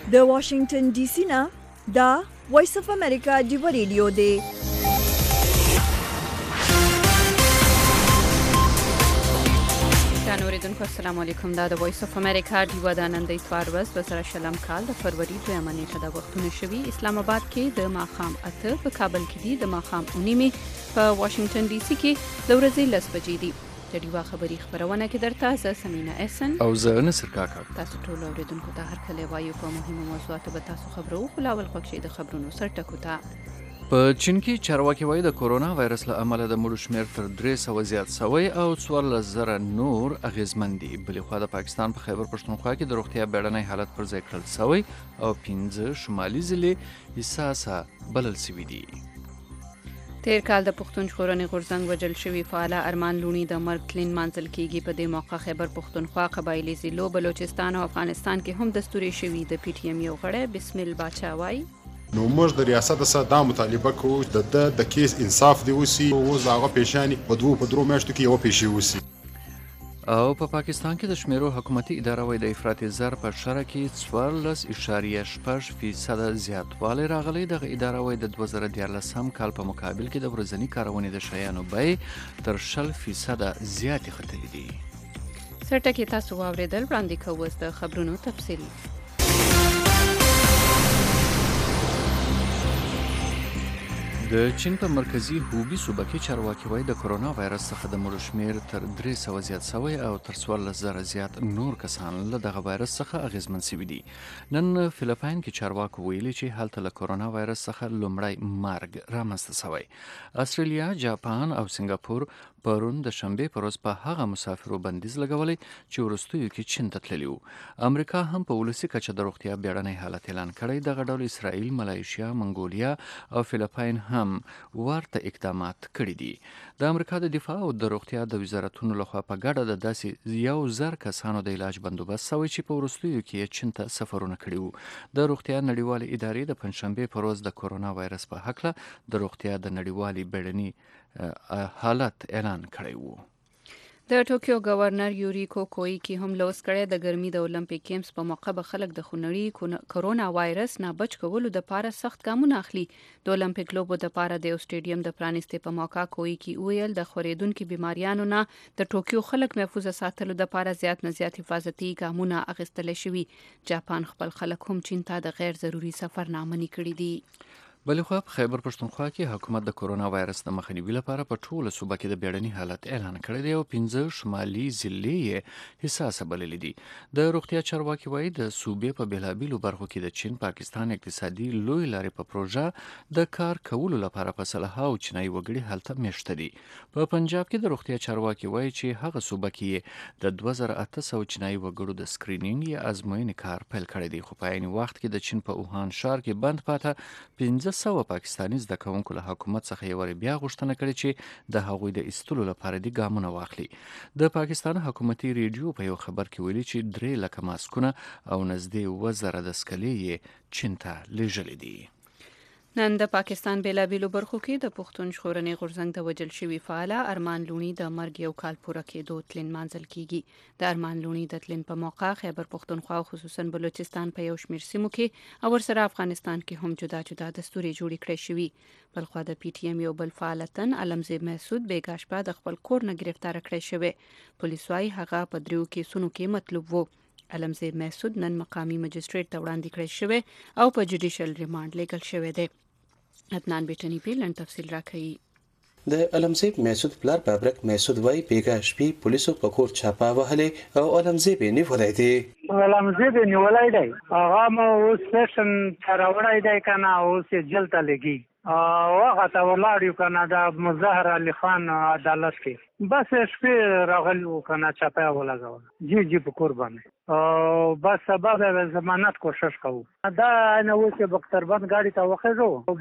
د واشنگټن ډي سي نه دا وایس اف امریکا دی ریډیو دی. اوریدونکو السلام علیکم. دا د وایس اف امریکا دی ودانن د اتوار ورځ 2020 کال د فروری 2 نیټه د وختونو شوي. اسلام آباد کې د ماخام 8 په کابل کې د ماخام 9 په واشنگټن ډي سي کې د ورځې 10 بجې دي. د ډیوا خبری خبرونه کې درته زه سمینا احسن او زه نصر کاکا. تاسو ټول اوریدونکو ته هر کله وایو په مهمو موضوعاتو به تاسو خبرو خلاول خوښي د خبرونو سرټکو ته. په چین کې چارواکي وایي د کورونا وایرس له امله د مړو شمېر تر 300 زیات شوی او 14,000 نور اغیزمن دي. بلې خوا د پاکستان په خیبر پښتونخوا کې د روغتیا بیړنی حالت پر ځای کړل شوی او 15 شمالي ضلع حساسه بلل شوي دي. تیر کال د پښتون ژغورنې غورځنګ وجل شوی فعال ارمان لونی د مرګ تلین منځل کېږي. په دې موقع خیبر پښتونخوا قبایلی ضلعو بلوچستان او افغانستان کې هم دستوري شوی. د پی ټی ایم یو غړی بسم الله باچا وایي نو موږ د ریاست سره دا مطالبه کوو د کیس انصاف دی وسی او زاغه پیشانی په درو میاشتو کې یو پیشي وسی. او په پاکستان کې د شمیرو حکومتي اداره وایي د افراطي زر په شرع کې 14.6% زیاتوالی راغلی. دغه اداره وایي د 2014 کال په مقابل کې د ورځني کارونې د شیانو بیې تر 0% زیاتې ختلې دي. سرټکي تاسو واوریدل. وړاندې کوو اوس د خبرونو تفصیل. د چین په مرکزی هوبی صوبه کې چارواکي وایي د کورونا وایرس څخه د مړو شمېر تر 300 زیات شوی او تر 14,000 زیات نور کسان له دغه وایرس څخه اغیزمن شوي دي. نن فلیپاین کې چارواکو ویلي چې هلته له کورونا وایرس څخه لومړی مرګ رامنځته شوی. استرالیا، جاپان او سنگاپور پرون د شنبې پر ورځ په هغه مسافرو بندیز لګولی چې وروستیو کې چین ته تللي وو. امریکا هم په ولسي کچه د روغتیا بیړنی حالت اعلان کړی. دغه ډول اسرائیل، ملایشیا، منګولیا او فلیپاین هم ورته اقدامات کړي دي. د امریکا د دفاع او د روغتیا د وزارتونو لخوا په ګډه د داسې 1,000 کسانو د علاج بندوبست شوی چې په وروستیو کې چین ته سفرونه کړي وو. د روغتیا نړیوالې ادارې د پنځشنبې پر ورځ د کورونا وایرس په هکله د روغتیا د نړیوالې بیړني حالت اعلان کړی وو. د ټوکیو گورنر یوریکو کویکی هم لوس کړی د ګرمي د اولمپیک گیمز په موقع به خلک د خونړي کورونا وایرس نه بچ کولو د پاره سخت ګامونه اخلي. د اولمپیک لوبو د پاره د سټیډیم د پرانیستې په موقع کویکی ویل د خورېدونکو بیماریانو نه د ټوکیو خلک محفوظ ساتلو د پاره زیات نه زیات حفاظتي ګامونه اخیستل شوي. جاپان خپل خلک هم چین ته د غیر ضروري سفر نه منع کړي دي. بلې خوا په خیبر پښتونخوا کې حکومت د کورونا وایرس د مخنیوي لپاره په ټوله صوبه کې د بیړني حالت اعلان کړی دی او 15 شمالي ضلع یې حساسه بللې دي. د روغتیا چارواکي وایي د صوبې په بېلابېلو برخو کې د چین پاکستان اقتصادي لوی لارې په پروژه د کار کولو لپاره په سلهاو چینایي وګړي هلته میشته دي. په پنجاب کې د روغتیا چارواکي وایي چې هغه صوبه کې د 2800 چینایي وګړو د سکرینینګ یا ازموینې کار پیل کړی دی. خو په عین وخت کې د چین په اوهان ښار کې بند پاته 1500 پاکستاني زده کوونکو له حکومت څخه یو بیا غوښتنه کړې چې د هغوی د ایستلو لپاره دې ګامونه واخلي. د پاکستان حکومتي ریډیو په یو خبر کې ویلي چې 3 لکه ماسکونه او نږدې 1000 دسکلې یې چین ته لیږلي دي. نن د پاکستان بیلابیلو برخو کې د پښتون ژغورنې غورځنګ د وجل شوي فعال ارمان لونی د مرګ یو کال پوره کېدو تلین منځل کیږي. د ارمان لونی د تلین په موقع خیبر پښتونخوا خصوصا بلوچستان په یو شمېر سیمو کې او ورسره افغانستان کې هم جدا جدا دستوري جوړې کړې شوي. بلخوا د پی ټی ایم یو بل فعالتن علمزی محسود بیګا شپه د خپل کور نه گرفتار کړی شوی. پولیس وايي هغه په 3 کیسونو کې مطلوب وو. علمزی محسود نن مقامی مجستریټ ته وړاندې کړی شوی او په جوډیشل ریمانډ لیږل شوی دی. عدنان بیٹنی پیلن تفصیل راکړي. د علمزیب محسود پلار بابرک محسود وای بیګا شپې پولیسو په کور چاپا وهلې او علمزیب نیولای دی. علمزیب نیولای دی هغه مو سیشن چراوړای دی کنه او سه جلته لګي هغه ته ولاړ یو کنه د مظاهر علي خان عدالت کې بس شپې راغلو کنه چاپا ولګاو جی په قربان او بس سبب ضمانت کوشش کوو دا نه و چې بختربند گاڑی ته وخېږو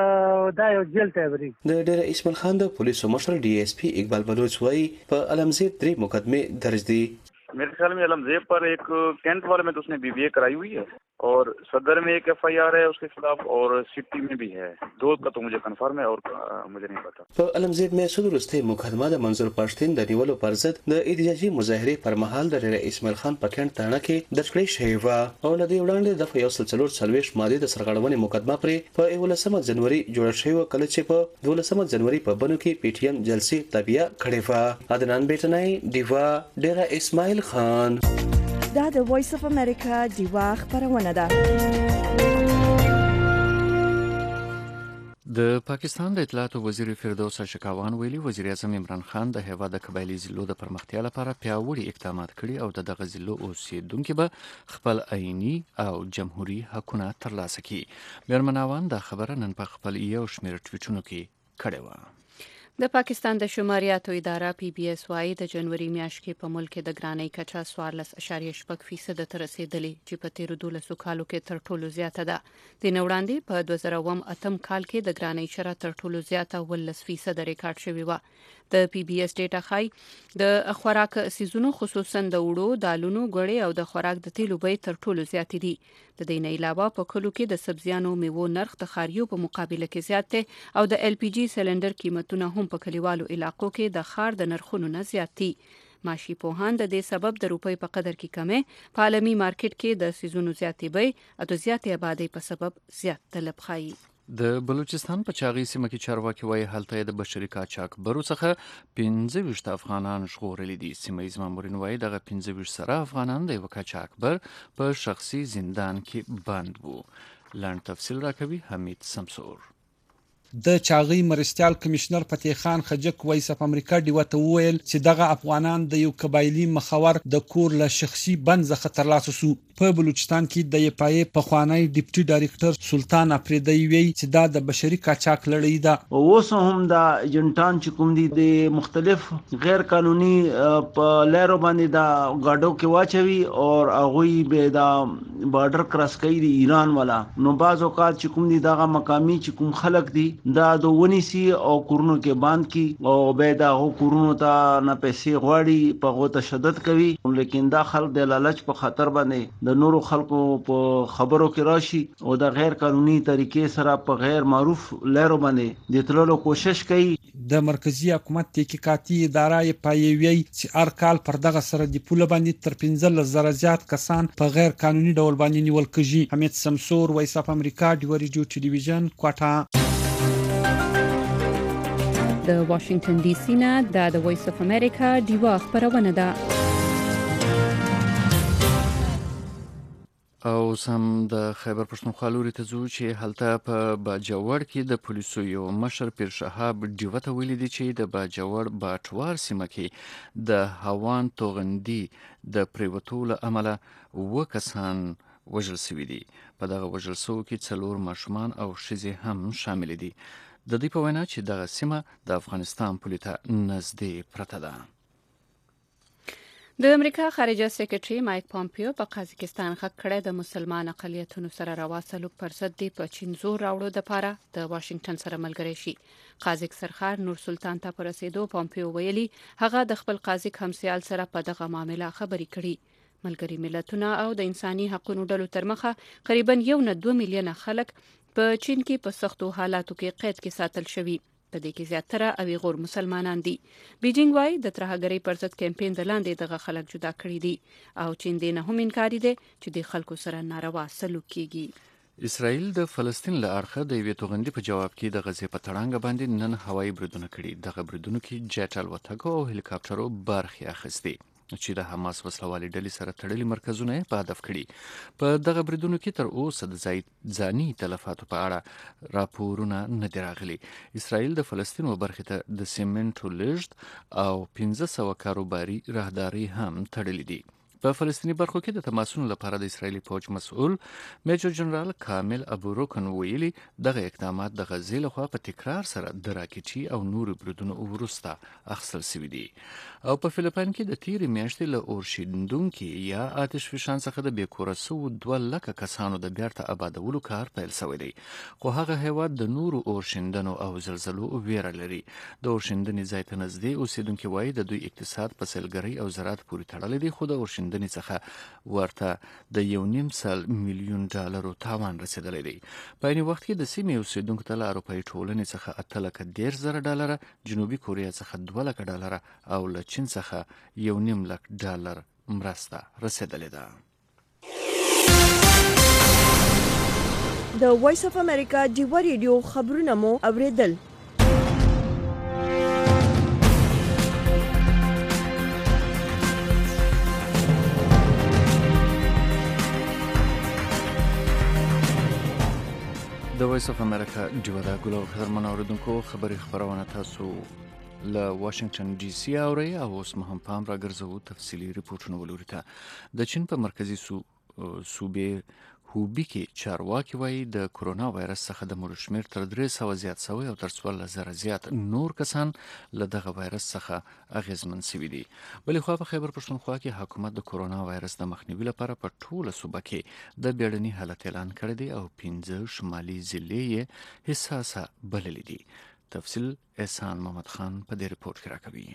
بس دا یو جلته وری. د ډیر اسماعیل خان د پولیسو مشر D S P اقبال بلوچ وای په علمزیب 3 مقدمے درج دي. मेरे ख्याल में अलमजेब पर एक कैंट वाले में तो उसने बीबीए कराई हुई है और सदर में एक FIR है उसके खिलाफ और सिटी में भी है। 2 का तो मुझे कंफर्म है और मुझे नहीं पता। په علمزید میسود وروستۍ مقدمه د منظور پښتين د نیولو پر ضد د احتجاجي مظاهرې پر مهال د ډاکټر اسماعیل خان په کڼ تاڼه کې درج کړې شوې وه او له دې وړاندې د 144 ماده د سرغړونې مقدمه پرې په 11 جنوري جوړه شوې وه، کله چې په 12 جنوري په بنو کې PTM جلسې تابعه کړې وه. عدنان بیٹنای دیوا ډیرا اسماعیل خان. دا د وایس اف امریکا دیوا خبرونه ده. د پاکستان د اطلاعات وزیر فردوس شکاوان ویلي وزیر اعظم عمران خان د هیواد د قبایلی ضلعو د پرمختیا لپاره پیاوړي اقدامات کړي او د دغه ضلعو اوسیدونکو به خپل آئینی او جمهوریت حقونه ترلاسه کړي. میرمناوان دا خبره نن په خپل یو شمېر ټویټونو کې کړې وه. د پاکستان د شماریاتو اداره PBS وايي د جنوري میاشت کې په ملک کې د ګرانۍ کچه 14.8% ته رسیدلې چې په تیر 12 کالو کې تر ټولو زیاته ده. د نوړاندې په 2008 کال کې د ګرانۍ شرح تر ټولو زیاته 18% ریکارډ شوی و. د PBS ډیټا ښایي د خوراک سیزونو خصوصا د وړو، دالونو، ګوړې او د خوراک د تیلو بیې تر ټولو زیات دي. د دې نه علاوه په کلو کې د سبزیانو میوو نرخ د خاریو په مقابله کې زیات دی او د LPG سلندر قیمتونه هم په کلیوالو علاقو کې د خار د نرخونو نه زیات دي. ماشي پوهان د دې سبب د روپۍ په قدر کې کمې په عالمي مارکیټ کې د سیزونو زیاتې بیې او د زیاتې آبادی په سبب زیات طلب ښایي. د بلوچستان په چاغي سیمه کې چارواکي وایي هلته د بشري قاچاق برو څخه 15 افغانان ژغورلي دي. سیمه ییز مامورین وایي دغه 15 سره افغانان د یو قاچاق بر په شخصي زندان کې بند وو. لاندې تفصیل راکوي حمید سمسور. د چاغي مرستيال کمشنر فتح خان خجک وایس اف امریکا دیوته ویل چې دغه افغانان د یو قبایلی مخور د کور له شخصي بند څخه ترلاسه شو. په بلوچستان کې د یپای په خوانی ډیپټي ډایریکټر سلطان افریدی وی چې دا د بشري قاچاق لړۍ ده. اوس هم د ایجنټان چې کوم دي د مختلف غیر قانوني په لارو باندې دا گاډو کې واچوي او هغه به دا بارډر کراس کوي د ایران والا. نو بعض اوقات چې کوم دي دغه مقامی چې کوم خلک دي دا د ونیسي او کورونو کې باند کی او به دا کورونو ته نه پیسې غواړي په غو تشدد کوي. لیکن دا خلک د لالچ په خاطر باندې د نورو خلکو په خبرو کې راشي او د غیر قانوني طریقې سره په غیر معروف لارو باندې د تللو کوشش کوي. د مرکزی حکومت تحقیقاتي اداره پایوي چې هر کال پر دغه سره د پوله باندې تر 15,000 زیات کسان په غیر قانوني ډول باندې نیول کیږي. حمید سمسور وایس اف امریکا د ریډیو ټلویزیون کوټه. د واشنگټن ډي سي نه د وایس اف امریکا دیوا خبرونه ده. او سم د خیبر پښتونخوا لوري ته ځو چې هلته په باجوړ کې د پولیسو یو مشر پیر شهاب ډیوته ویلي دی چې د باجوړ باټوار سیمه کې د هوان توغندي د پریوتو له امله 2 کسان وژل شوي دي. په دغه وژل شوو کې 4 ماشومان او ښځې هم شامل دي. د دې په وینا چې دغه سیمه د افغانستان پولې ته نږدې پرته ده. د امریکا خارجه سکرټري مایک پامپیو په قازقستان خک کړه د مسلمان اقلیتونو سره روا سلوک پر ضد دی په چین زور راوړو د پاره د واشنگټن سره ملګری شي. قازق سرخار نور سلطان ته پر رسیدو پامپیو ویلي هغه د خپل قازق همسیال سره په دغه معاملې خبرې کړي. ملګری ملتونه او د انساني حقوقو ډلو تر مخه تقریبا 1.2 میلیونه خلک په چین کې په سختو حالاتو کې قید کې ساتل شوي. په دې کې زیاتره او غیر مسلمانان دي. بیجینګ وايي د ترهګرۍ پر ضد کمپاین د لاندې دغه خلک جدا کړی دي او چین دې نه هم انکار دي چې د خلکو سره ناروا سلوک کیږي. اسرائیل د فلسطین له اړخه د یوې توغندي په جواب کې د غزې په تړانګه باندې نن هوایي بریدونه کړي. دغه بریدونو کې جټ الوتکو او هلیکاپټرو برخه اخیستې چې د حماس وسلوالي ډلې سره تړلي مرکزونه په هدف کړي. په دغه بریدونو کې تر اوسه د ځاني تلفاتو په اړه راپورونه نه دي راغلي. اسرائیل د فلسطین برخې ته د سیمنټو لېږد او 1500 کاروباري راهداري هم تړلي دي. په فلسطینی برخو کې د تماسونو لپاره د اسرایلی فوج مسؤل میجر جنرال کامل ابو روکن ویلي دغه اقدامات د غزې لخوا په تکرار سره د راکټي او نور بریدونو وروسته اخیستل شوي دي. او په فلیپین کې د تیرې میاشتې له اورښیندونکي یا آتش فشان څخه د بېکوره سوو 2 لکه کسانو د بیرته آبادولو کار پیل شوی دی. خو هغه هیواد د نورو اورښیندنو او زلزلو ویره لري. د اورښیندنې ځای ته نږدې اوسیدونکي وایي د دوی اقتصاد په سیلګرۍ او زراعت پورې تړلی دی، خو د اورښیندنې موندنې څخه ورته د $1.5 میلیون تاوان رسیدلی دی. په عین وخت کې د سیمې اوسیدونکو ته له اروپایي ټولنې څخه $8,10,000 جنوبي کوریا څخه $2,00,000 او له چین څخه $1.5 مرسته رسیدلې ده. د وایس اف امریکا ډیوا ریډیو خبرونه مو اوریدل. د وایس اف امریکا ډیوا د ګلو خبرونه اوریدونکو خبري خبرونه تاسو له واشنگټن ډي سي اوري او اوس مهم پام را ګرځو تفصيلي ریپورتونه ولوري ته. د چین په مرکزی صوبې هوبي کې چارواکي وایي د کرونا وایرس څخه د مړو شمېر تر 300 زیات شوی او تر 14,000 زیات نور کسان له دغه وایرس څخه اغیزمن شوي دي. بلې خو په خیبر پښتونخوا کې حکومت د کرونا وایرس د مخنیوي لپاره په ټوله صوبه کې د بیړني حالت اعلان کړی دی او 15 شمالي ضلعې یې حساسه بللې دي. تفصیل احسان محمد خان په دې ریپورت کې راکوي.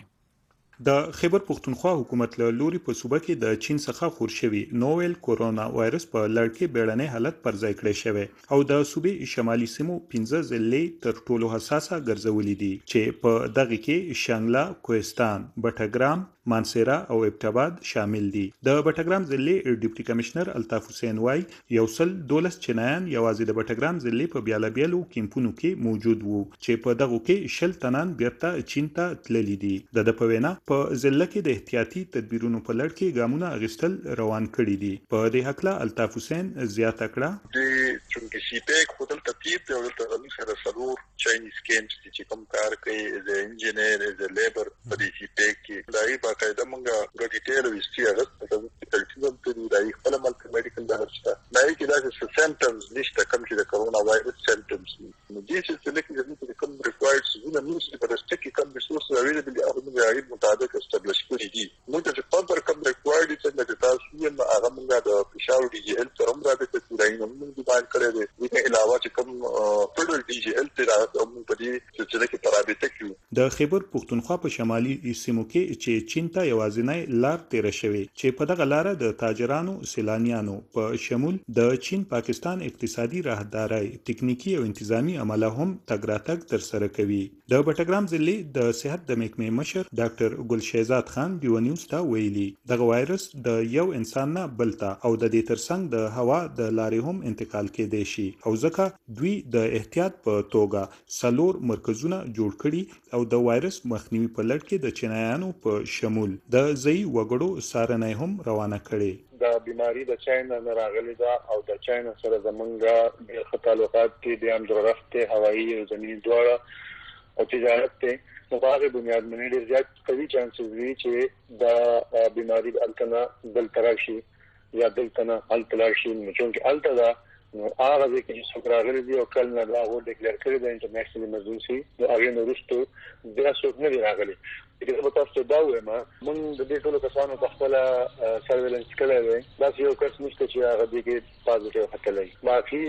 د خیبر پښتونخوا حکومت له لوري په صوبه کې د چین څخه خور شوی نوویل کورونا وایرس په لړ کې بیړنی حالت پر ځای کړی شوی او د صوبې شمالي سیمو 15 ضلعې تر ټولو حساسه ګرځولې دي چې په دغه کې شانګلا، کوهستان، بټګرام، مانسیرا او ابټاباد شامل دي. د بټګرام ضلع ډیپټي کمشنر الطاف حسین وای یو سل 12 چینایان یوازې د بټګرام ضلع په بیالابیلو کیمپونو کې موجود وو چې په دغه کې شل تنان بیرته چین ته تللي دي. د پوینا په ضلع کې د احتیاطي تدبیرونو په لړ کې ګامونه اغیستل روان کړي دي. په دې حق له الطاف حسین زیاته کړه د چونګې سی پیک په دلته ترتیب او دلته سره سلور چاینیز کیمپس چې کوم کار کوي از انجینیر از لیبر په دې سی پیک کې دای باقاعده موږ د ډیټیل ویستي هغه د کلټیوم ته دای خپل ملک میډیکل دارسته دای کې دا سمپټمز نشته کوم چې د کرونا وایرس سمپټمز نو دې چې څه کې کوم ریکوایرډ سونه نو چې په رسټ کې کوم ریسورس اویلیبل او موږ غواړو مطابق استابلیش کړی دي. موږ چې په پر کوم ریکوایرډ چې تاسو یې هغه موږ د پېښور ډي جی ال ترم راځي چې دای نو موږ باندې کړی دی. دغه علاوه چې کوم فدرال ډي جی ال ته راځي په دې چې کې پرابطه کیو. د خیبر پښتونخوا په شمالي سیمو کې چې چین ته یوازینی لار تیر شوی چې په دغه لار د تاجرانو سیلانیانو په شمول د چین پاکستان اقتصادي راهداري تکنیکی او انتظامی عمله هم تګ راتګ تر سره کوي. د بټګرام ضلع د صحت د محکمې مشر ډاکټر ګلشهزاد خان ډیو نیوز ته ویلي دغه وایرس د یو انسان نه بل ته او د دې ترڅنګ د هوا د لارې هم انتقال کېدای شي او ځکه دوی د احتیاط په توګه سلور مرکزونه جوړ کړي او د وایرس مخنیوي په لړ کې د چینایانو په شمول د ځای وګړو سارنۍ هم روانه کړي. دا بیماری د چاینا نه راغلي ده او د چاینا سره زمونږ د تعلقات کې د امدرفت هوایی او زمینی دواړه او تجارت ته مبارک بنیاد باندې ډیر زیات قوي چانسز دي چې دا بیماری الکنا بل تراشي یا دلتنه التلاشي چې التدا نو هغه چې څوک راغلي دي او کله نه دا و ډیکلیئر کړی د انټرنیشنل ایمرجنسي د هغه نورستو د څوک نه راغلي. دغه په تاسو دا وایم موږ د دې ټولو کسانو په خپل سرویلنس کړی دی دا یو کس نشته چې هغه دغه پازیټیو هتلای باقي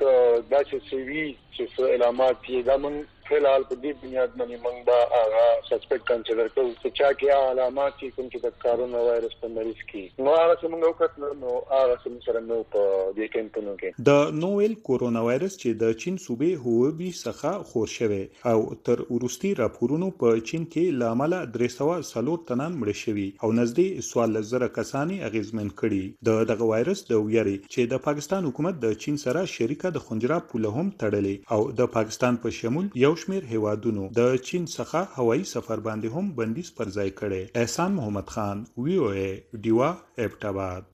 دا چې سی وی چې علامات یې دا موږ فلحال په دې بنیاد باندې موږ دا هغه سسپیکټ کنسیډر کوو چې چا کې علامات چې کوم چې د کرونا وایرس په مریض کې نو هغه څنګه وکړو نو هغه څنګه سره نو په دې کمپونو کې د نوویل کورونا وایرس چې د چین صوبې هوبي څخه خور شوی او تر ورستي راپورونو په چین کې لامل 300 تنان مړ شوي او نږدې 14,000 کسانی اغیزمن کړي. دغه وایرس د ویری چې د پاکستان حکومت د چین سره شریکه د خنجرا پوله هم تړلې او د پاکستان په شمول یو شمیر هیوادونو د چین څخه هوایي سفر باندې هم بندیز پر ځای کړي. احسان محمد خان وی او ای ډیوا ابټاباد.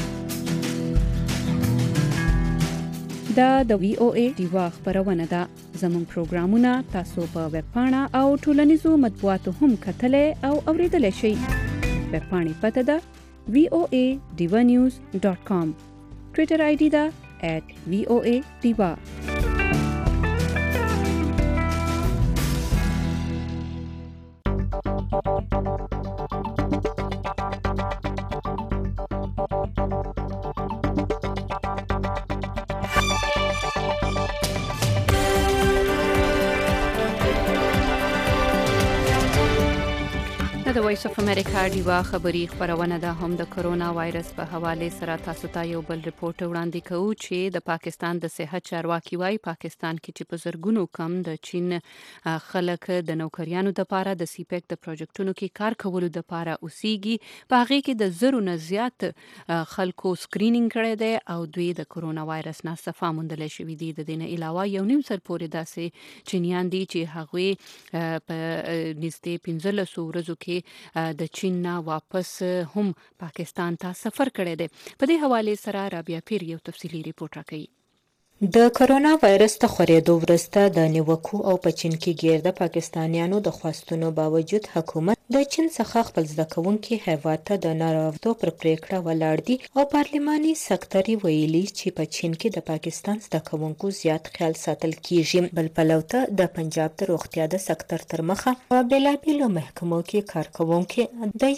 دا د وی او ای ډیوا خبرونه ده. زموږ پروګرامونه تاسو په ویب پاڼه او ټولنیزو مطبوعاتو هم کتلای او اوریدلای شئ. ویب پاڼې پته ده voanews.com. ټویټر آی ډی ده @voadiva. د وایس اف امریکا ډیوا خبری خبرونه ده هم د کرونا وایرس په حواله سره تاسو ته یو بل ریپورت وړاندې کوو چې د پاکستان د صحت چارواکي وايي پاکستان کې چې په زرګونو کم د چین خلک د نوکریانو د لپاره د سیپیک د پروجیکټونو کې کار کولو د لپاره اوسېږي په هغه کې د زرو نه زیات خلکو سکرینینګ کړي دي او دوی د کرونا وایرس نه صفه موندل شوې دي د دې علاوه یو نیم سر پورې داسې چینیان دي چې هغه په نږدې 15 ورځو کې د چین نه واپس هم پاکستان ته سفر کړی دی. په دې حواله سره رابعه پیر یو تفصیلی ریپورت راکوي. د کرونا وایرس ته خورېدو وروسته د نیوکو او په چین کې ګیر د پاکستانیانو د خواستونو باوجود حکومت د چین څخه خپل زده کوونکي هیواد ته د ناراوتو پر پریکړه ولاړ دي او پارلماني سکتر ویلي چې په چین کې د پاکستان زده کوونکو زیات خیال ساتل کیږي. بل پلوته د پنجاب د روغتیا د سکتر تر مخه په بېلابېلو محکمو کې کارکوونکي د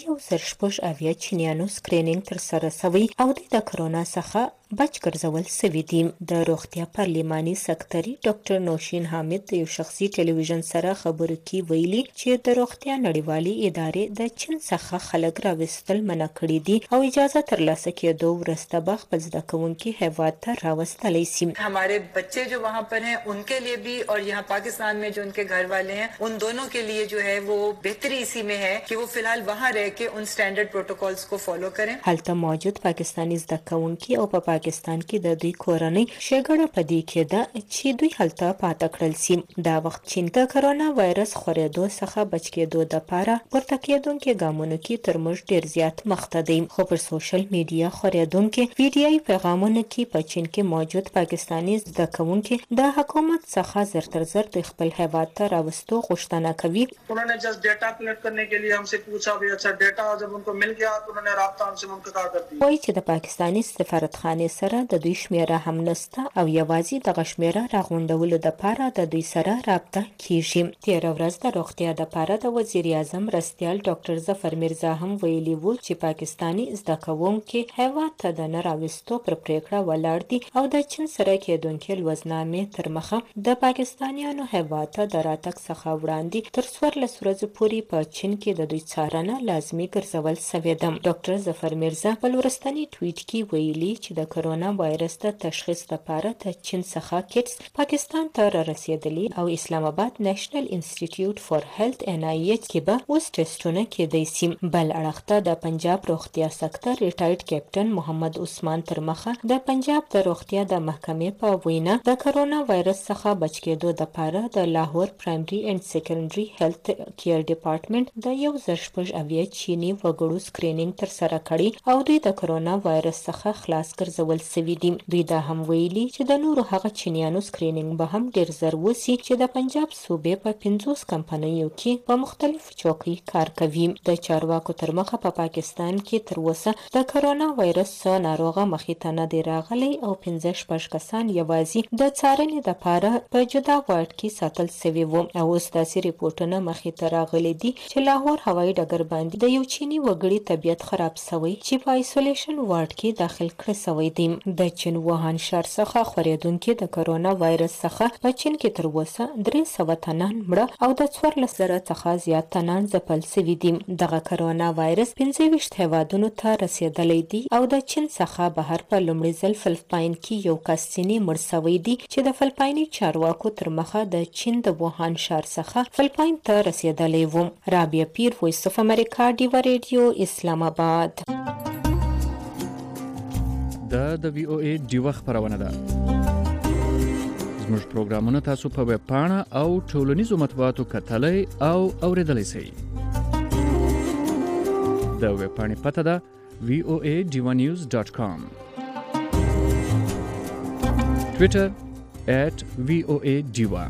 1.8 چینیانو سکرینینګ تر سره شوی او د کرونا څخه بچ ګرځول سوي دي. د روغتیا پارلماني سکتري ډاکټر نوشین حامد د یو شخصي ټلویزیون سره خبرو کې ویلي چې د روغتیا نړیوالې ادارې د چین څخه خلک راوستل منع کړي دي او اجازه ترلاسه کېدو وروسته به خپل زده کوونکي هیواد ته راوستلی شي. हमारे बच्चे जो वहाँ पर हैं उनके लिए भी और यहाँ पाकिस्तान में जो उनके घर वाले हैं उन दोनों के लिए जो है वो बेहतरी इसी में है कि वो फिलहाल वहाँ रह के उन स्टैंडर्ड प्रोटोकॉल्स को फॉलो करें. هلته موجود پاکستانی زده کوونکي او په پاکستان کې د دوی کورنۍ شګړه پدې کې ده چې دوی هلته پاتې کړل شي. دا وخت چین د کرونا وایرس خورېدو څخه بچ کېدو لپاره پورته کېدونکو ګامونو کې تر موږ ډیر زیات مخته دي. خو پر سوشل میډیا خورېدونکو ویډیوي پیغامونو کې په چین کې موجود پاکستانی زده کوونکي د حکومت څخه زر تر زر د خپل هیواد ته راوستو غوښتنه کوي. उन्होंने जस्ट डेटा कलेक्ट करने के लिए हमसे पूछा भी अच्छा डेटा जब उनको मिल गया तो उन्होंने राब्ता हमसे मुनक़ता कर दी. وایي چې د پاکستانی سفارتخانې سره د دوی شمیره هم نسته او یوازې د شمیره راغونډولو لپاره د دوی سره رابطه کیږي. تیر ورځ د روغتیا لپاره د وزیر اعظم مرستیال ډاکټر ظفر میرزا هم ویلي وو چې پاکستانی زده کوونکي هیواد ته د نه راوستو پر پریکړه ولاړ دي او د چین سره کېدونکې لوزنامې تر مخه د پاکستانیانو هیواد ته د راتګ څخه وړاندې تر 14 ورځې پورې په چین کې د دوی څارنه لازمي ګرځول شوې ده. ډاکټر ظفر میرزا په ورستنی ټویټ کې ویلي چې د کرونا وایرس د تشخیص لپاره د چین څخه کټس پاکستان ته رسیدلی او اسلام آباد نېشنل انسټیټیوټ فار هیلث NIH کې به اوس ټیسټونه کېدای شي. بل اړخته د پنجاب روغتیا سکتر ریټایرډ کیپټن محمد عثمان تر مخه د پنجاب د روغتیا د محکمې په وینا د کرونا وایرس څخه بچ کېدو لپاره د لاهور پرایمري اینڈ سیکنډري هیلث کیر ډپارټمنټ د 1.8 چینی وګړو سکرینینګ تر سره کړی او دوی د کرونا وایرس څخه خلاص ګرځول سوي دي. دوی دا هم ویلي چې د نورو هغه چینیانو سکرینینګ به هم ډیر زر وسی چې د پنجاب صوبې په 50 کمپنیو کې په مختلف چوکۍ کار کوي. د چارواکو تر مخه په پاکستان کې تر اوسه د کرونا وایرس څخه ناروغه مخې ته نه دی راغلی او 15 کسان یوازې د څارنې لپاره په جدا وارډ کې ساتل شوي وو او اوس داسې ریپورتونه مخې ته راغلي دي چې لاهور هوایي ډګر باندې د یو چینی وګړي طبیعت خراب شوی چې په آیسولیشن وارډ کې داخل کړی شوی دی. د چین ووهان ښار څخه خورېدونکي د کرونا وایرس څخه په چین کې تر اوسه 300 تنان مړه او د 14,000 څخه زیات تنان ځپل شوي دي. دغه کرونا وایرس 25 هیوادونو ته رسیدلی دی او د چین څخه بهر په لومړي ځل فلپاین کې یو کس ځینې مړ شوی دی چې د فلپایني چارواکو تر مخه د چین د ووهان ښار څخه فلپاین ته رسیدلی و. رابعه پیر وایس اف امریکا ډیوا ریډیو اسلام آباد. د VOA ډیوا خبرونه ده. زموږ پروګرامونه تاسو په ویب پاڼه او ټولنیزو مطبوعاتو کتلای او اوریدلای شئ. د ویب پاڼې پته ده voadivanews.com. Twitter @VOA_Diva.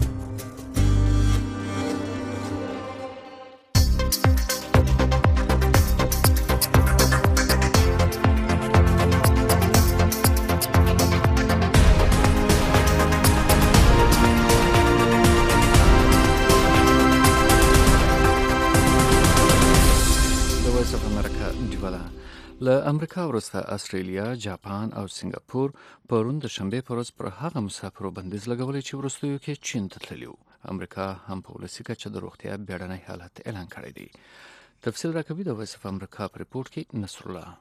له امریکا وروسته استرالیا، جاپان او سنگاپور پرون د شنبه پر ورځ پر هغه مسافرو بندیز لګولې چې وروستیو کې چین ته تللي وو. امریکا هم په ولسي کچه د روغتیا بیړنی حالت اعلان کړی دی. تفصیل راکوي د وایس اف امریکا په ریپورت کې نصر الله.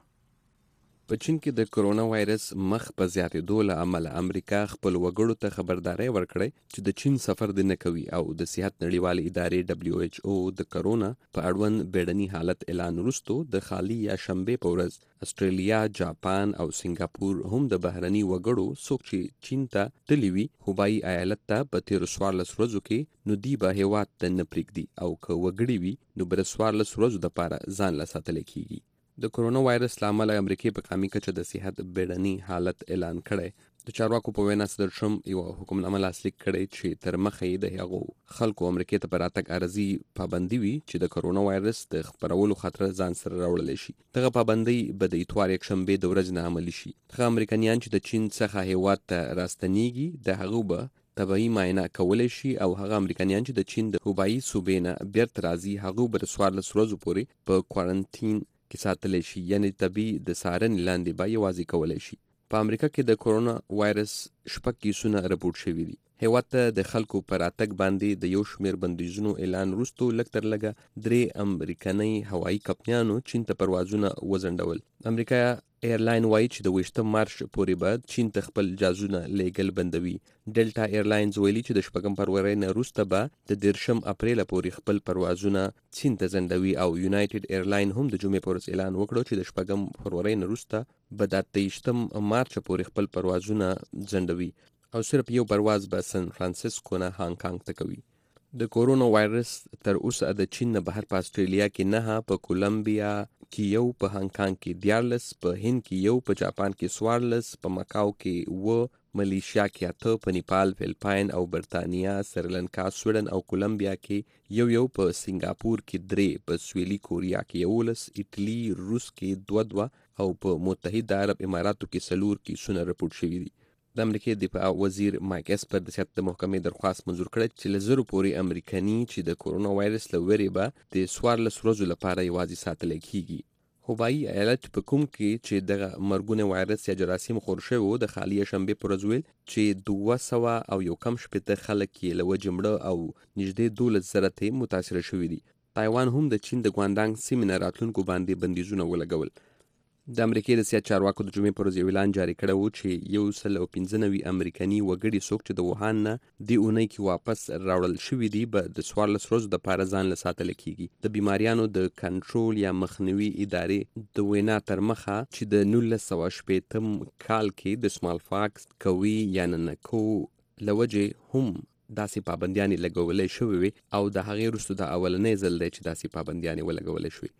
په چین کې د کرونا وایرس مخ په زیاتېدو له امله امریکا خپل وګړو ته خبرداري ورکړې چې د چین سفر دې نه کوي او د صحت نړیوالې ادارې WHO د کرونا په اړوند بیړني حالت اعلان وروسته د خالي یا شنبه په ورځ استرالیا، جاپان او سنگاپور هم د بهرني وګړو څوک چې چین ته تللي وي هوبایي ایالت ته په تیرو 14 ورځو کې نو دی به هیواد ته نه پرېږدي او که وګړي وي نو بر 14 ورځو دپاره ځان له ساتل کیږي. د کرونا وایرس لامل امریکای په قامي کچه د صحت بیړني حالت اعلان کړي. د چارواکو په وینا صدر ټرمپ یو حکمنامه لاسلیک کړي چې تر مخه یې د هغو خلکو امریکای ته پر راتګ ارزي پابندي وي چې د کرونا وایرس د خپرولو خطر ځان سره راوړل شي. دغه پابندي به د اتوار یک شنبه د ورځې نه عملي شي. هغه امریکایان چې د چین څخه هیواد ته راستنیږي د هغو به طبعی معاینه کولای شي او هغه امریکایان چې د چین د هوبایي صوبې نه بیرته راځي هغه به 14 ورځې پورې په کوارنټین کې ساتل شي، یعنی طبي د څارنې لاندې به یوازې کولای شي. په امریکا کې د کرونا وایرس 6 کیسونه راپورټ شوي دي. هیواد ته د خلکو پر راتګ باندې د یو شمېر بندیزونو اعلان وروسته لږ تر لږه 3 امریکایي هوایي کمپنیانو چین ته پروازونه وځنډول. امریکا ایرلاین وایي چې د 28 مارچ پورې بعد چین ته خپل جازونه لیږل بندوي. ډیلټا ایرلاینز ویلي چې د 4 فروری نه وروسته به د 13 اپریل پورې خپل پروازونه چین ته ځنډوي او یونایټډ ایرلاین هم د جمعې په ورځ اعلان وکړ چې د 4 فروری نه وروسته به د 23 مارچ پورې خپل پروازونه ځنډوي او صرف یو پرواز به سان فرانسیسکو نه هانګ کانګ ته کوي. د کورونا وایرس تر اوسه د چین نه بهر په استرالیا کې 9، په کولمبیا کې 1، په هانګ کانګ کې 14، په هند کې 1، په جاپان کې 14، په مکاو کې 9، ملیشیا کې 8، په نیپال، فلپاین او برتانیا، سریلانکا، سویډن او کولمبیا کې 1، په سنگاپور کې 3، په سویلي کوریا کې 11، ایټلی، روس کې 2 او په متحده عرب اماراتو کې 4 کیسونه راپورټ شوي دي. د امریکای دفاع وزیر مایک اسپر د صحت د محکمې درخواست منظور کړ چې له 0 پورې امریکایي چې د کورونا وایرس له ویرې به د 14 ورځو لپاره یوازې ساتل کیږي. هوبایي ایالت په کوم کې چې دغه مرګونه وایرس یا جراثیم خور شوی د خالي شنبه پر ورځ ویل چې 200 او یو کم شپته خلک یې له وجې مړه او نږدې 12 زره متاثر شوي دي. تایوان هم د چین د ګواندانګ سیمې نه راتلونکو باندې بندیزونه ولګول. د امریکای د سیاست چارواکو د جمعې پر ورځ اعلان جاری کړی و چې 115 امریکایي وګړي څوک چې د ووهان نه د اونۍ کې واپس راوړل شوي دي به د 14 ورځو دپاره ځان له ساتل کیږي. د بیماریانو د کنټرول یا مخنیوي ادارې د وینا تر مخه چې د 1980 کال کې د سمال فاکس کوي یا ننکو لوجې هم داسې پابندیانې لګولې شوې وي او د هغې وروسته د اولنۍ ځل دی چې داسې پابندیانې ولګولې شوې.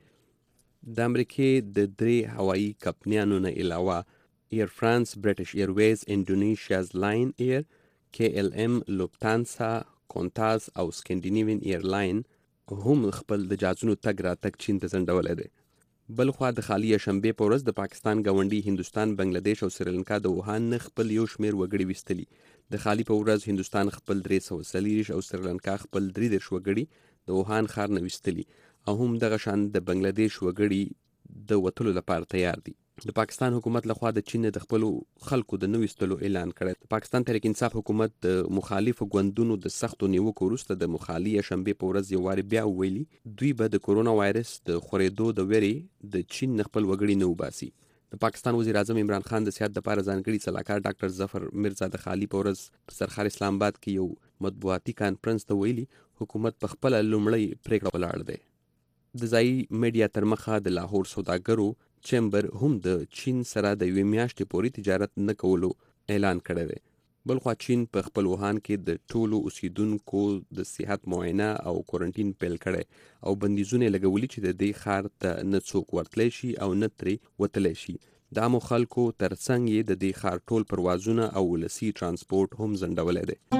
د امریکای د 3 هوایي کمپنیانو نه علاوه ایر فرانس، برټش ایرویز، انډونیشیاز لاین ایر، KLM، لوفتانسا، کونتاز او سکینډینیوین ایرلاین هم خپل د جازونو تګ راتګ چین ته ځنډولی دی. بل خوا د خالي شنبه په ورځ د پاکستان ګاونډي هندوستان، بنگلاديش او سریلانکا د ووهان نه خپل یو شمېر وګړي ویستلي. د خالي په ورځ هندوستان خپل 340 او سریلانکا خپل 33 وګړي د ووهان ښار نه ویستلي او هم دغه شان د بنگلاديش وګړي د وتلو لپاره تیار دي. د پاکستان حکومت لخوا د چین د خپل خلکو د نوې استلو اعلان کړی. د پاکستان تحریک انصاف حکومت د مخالفو ګوندونو د سختو نیوکو وروسته د مخالي شنبه په ورځ یو واري بیا ویلي دوی به د کورونا وایرس د خورېدو د ویرې د چین خپل وګړي نه وباسي. د پاکستان وزیر اعظم عمران خان د سیاست لپاره ځانګړي صلاحکار ډاکټر ظفر مرزا د خالي په ورځ په سرخار اسلام آباد کې یو مطبوعاتي کانفرنس ته ویلي حکومت په خپل لومړی پریکړه ولاړ دی. د ځایي میډیا تر مخه د لاهور سوداګرو چیمبر هم د چین سره د یوې میاشتې پورې تجارت نه کولو اعلان کړی دی. بل خوا چین په خپل ووهان کې د ټولو اوسیدونکو د صحت معاینه او کوارنټین پیل کړی او بندیزونه لګولي چې د دې ښار ته نه څوک ورتلی شي او نه ترې وتلی شي. د عامو خلکو ترڅنګ یې د دې ښار ټول پروازونه او ولسي ترانسپورټ هم ځنډولی دی.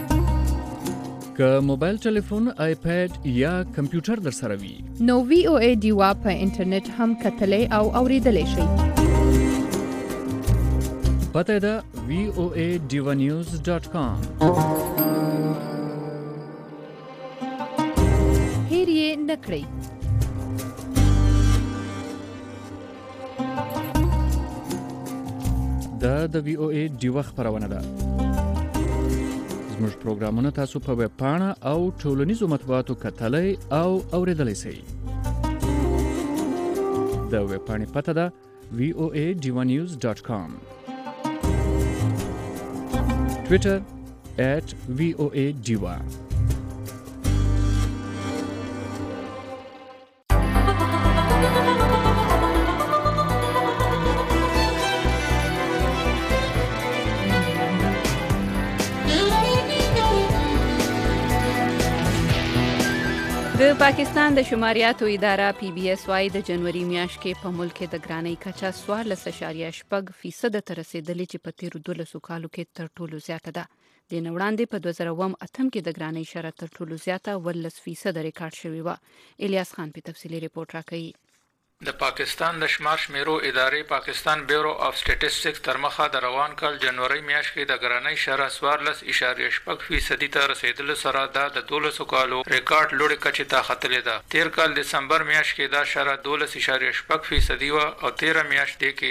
که موبایل ټلیفون، آیپیډ یا کمپیوټر در سره وي نو VOA ډیوا په انټرنیټ هم کتلی او اوریدلی شئ. پته ده voaDivanews.com. هیر یې نه کړئ. دا د VOA ډیوا خپرونه ده. زموږ پروګرامونه تاسو په ویب پاڼه او ټولنیزو مطبوعاتو کتلی او اوریدلی شئ. د ویب پاڼې پته ده voa.divanews.com. Twitter @voa_diva. د پاکستان د شماریاتو اداره PBS وايي د جنوري میاشت کې په ملک کې د ګرانۍ کچه 14.8% ته رسیدلې چې په تیرو 12 کالو کې تر ټولو زیاته ده. د نوړاندې په 2008 کې د ګرانۍ شرط تر ټولو زیاته 14% ریکارډ شوی و. الیاس خان په تفصیلی ریپورت راکړي. د پاکستان د شمار شمیرو ادارې پاکستان بیورو اف سټیټسټکس تر مخه د روان کال جنوري میاشت کې د ګرانۍ شرح 14.8% ته رسیدل سره د 12 کالو ریکارډ لوړ کچې ته ختلې ده. تیر کال دسمبر میاشت کې دا شرح 12.8% و او 13 میاشت کې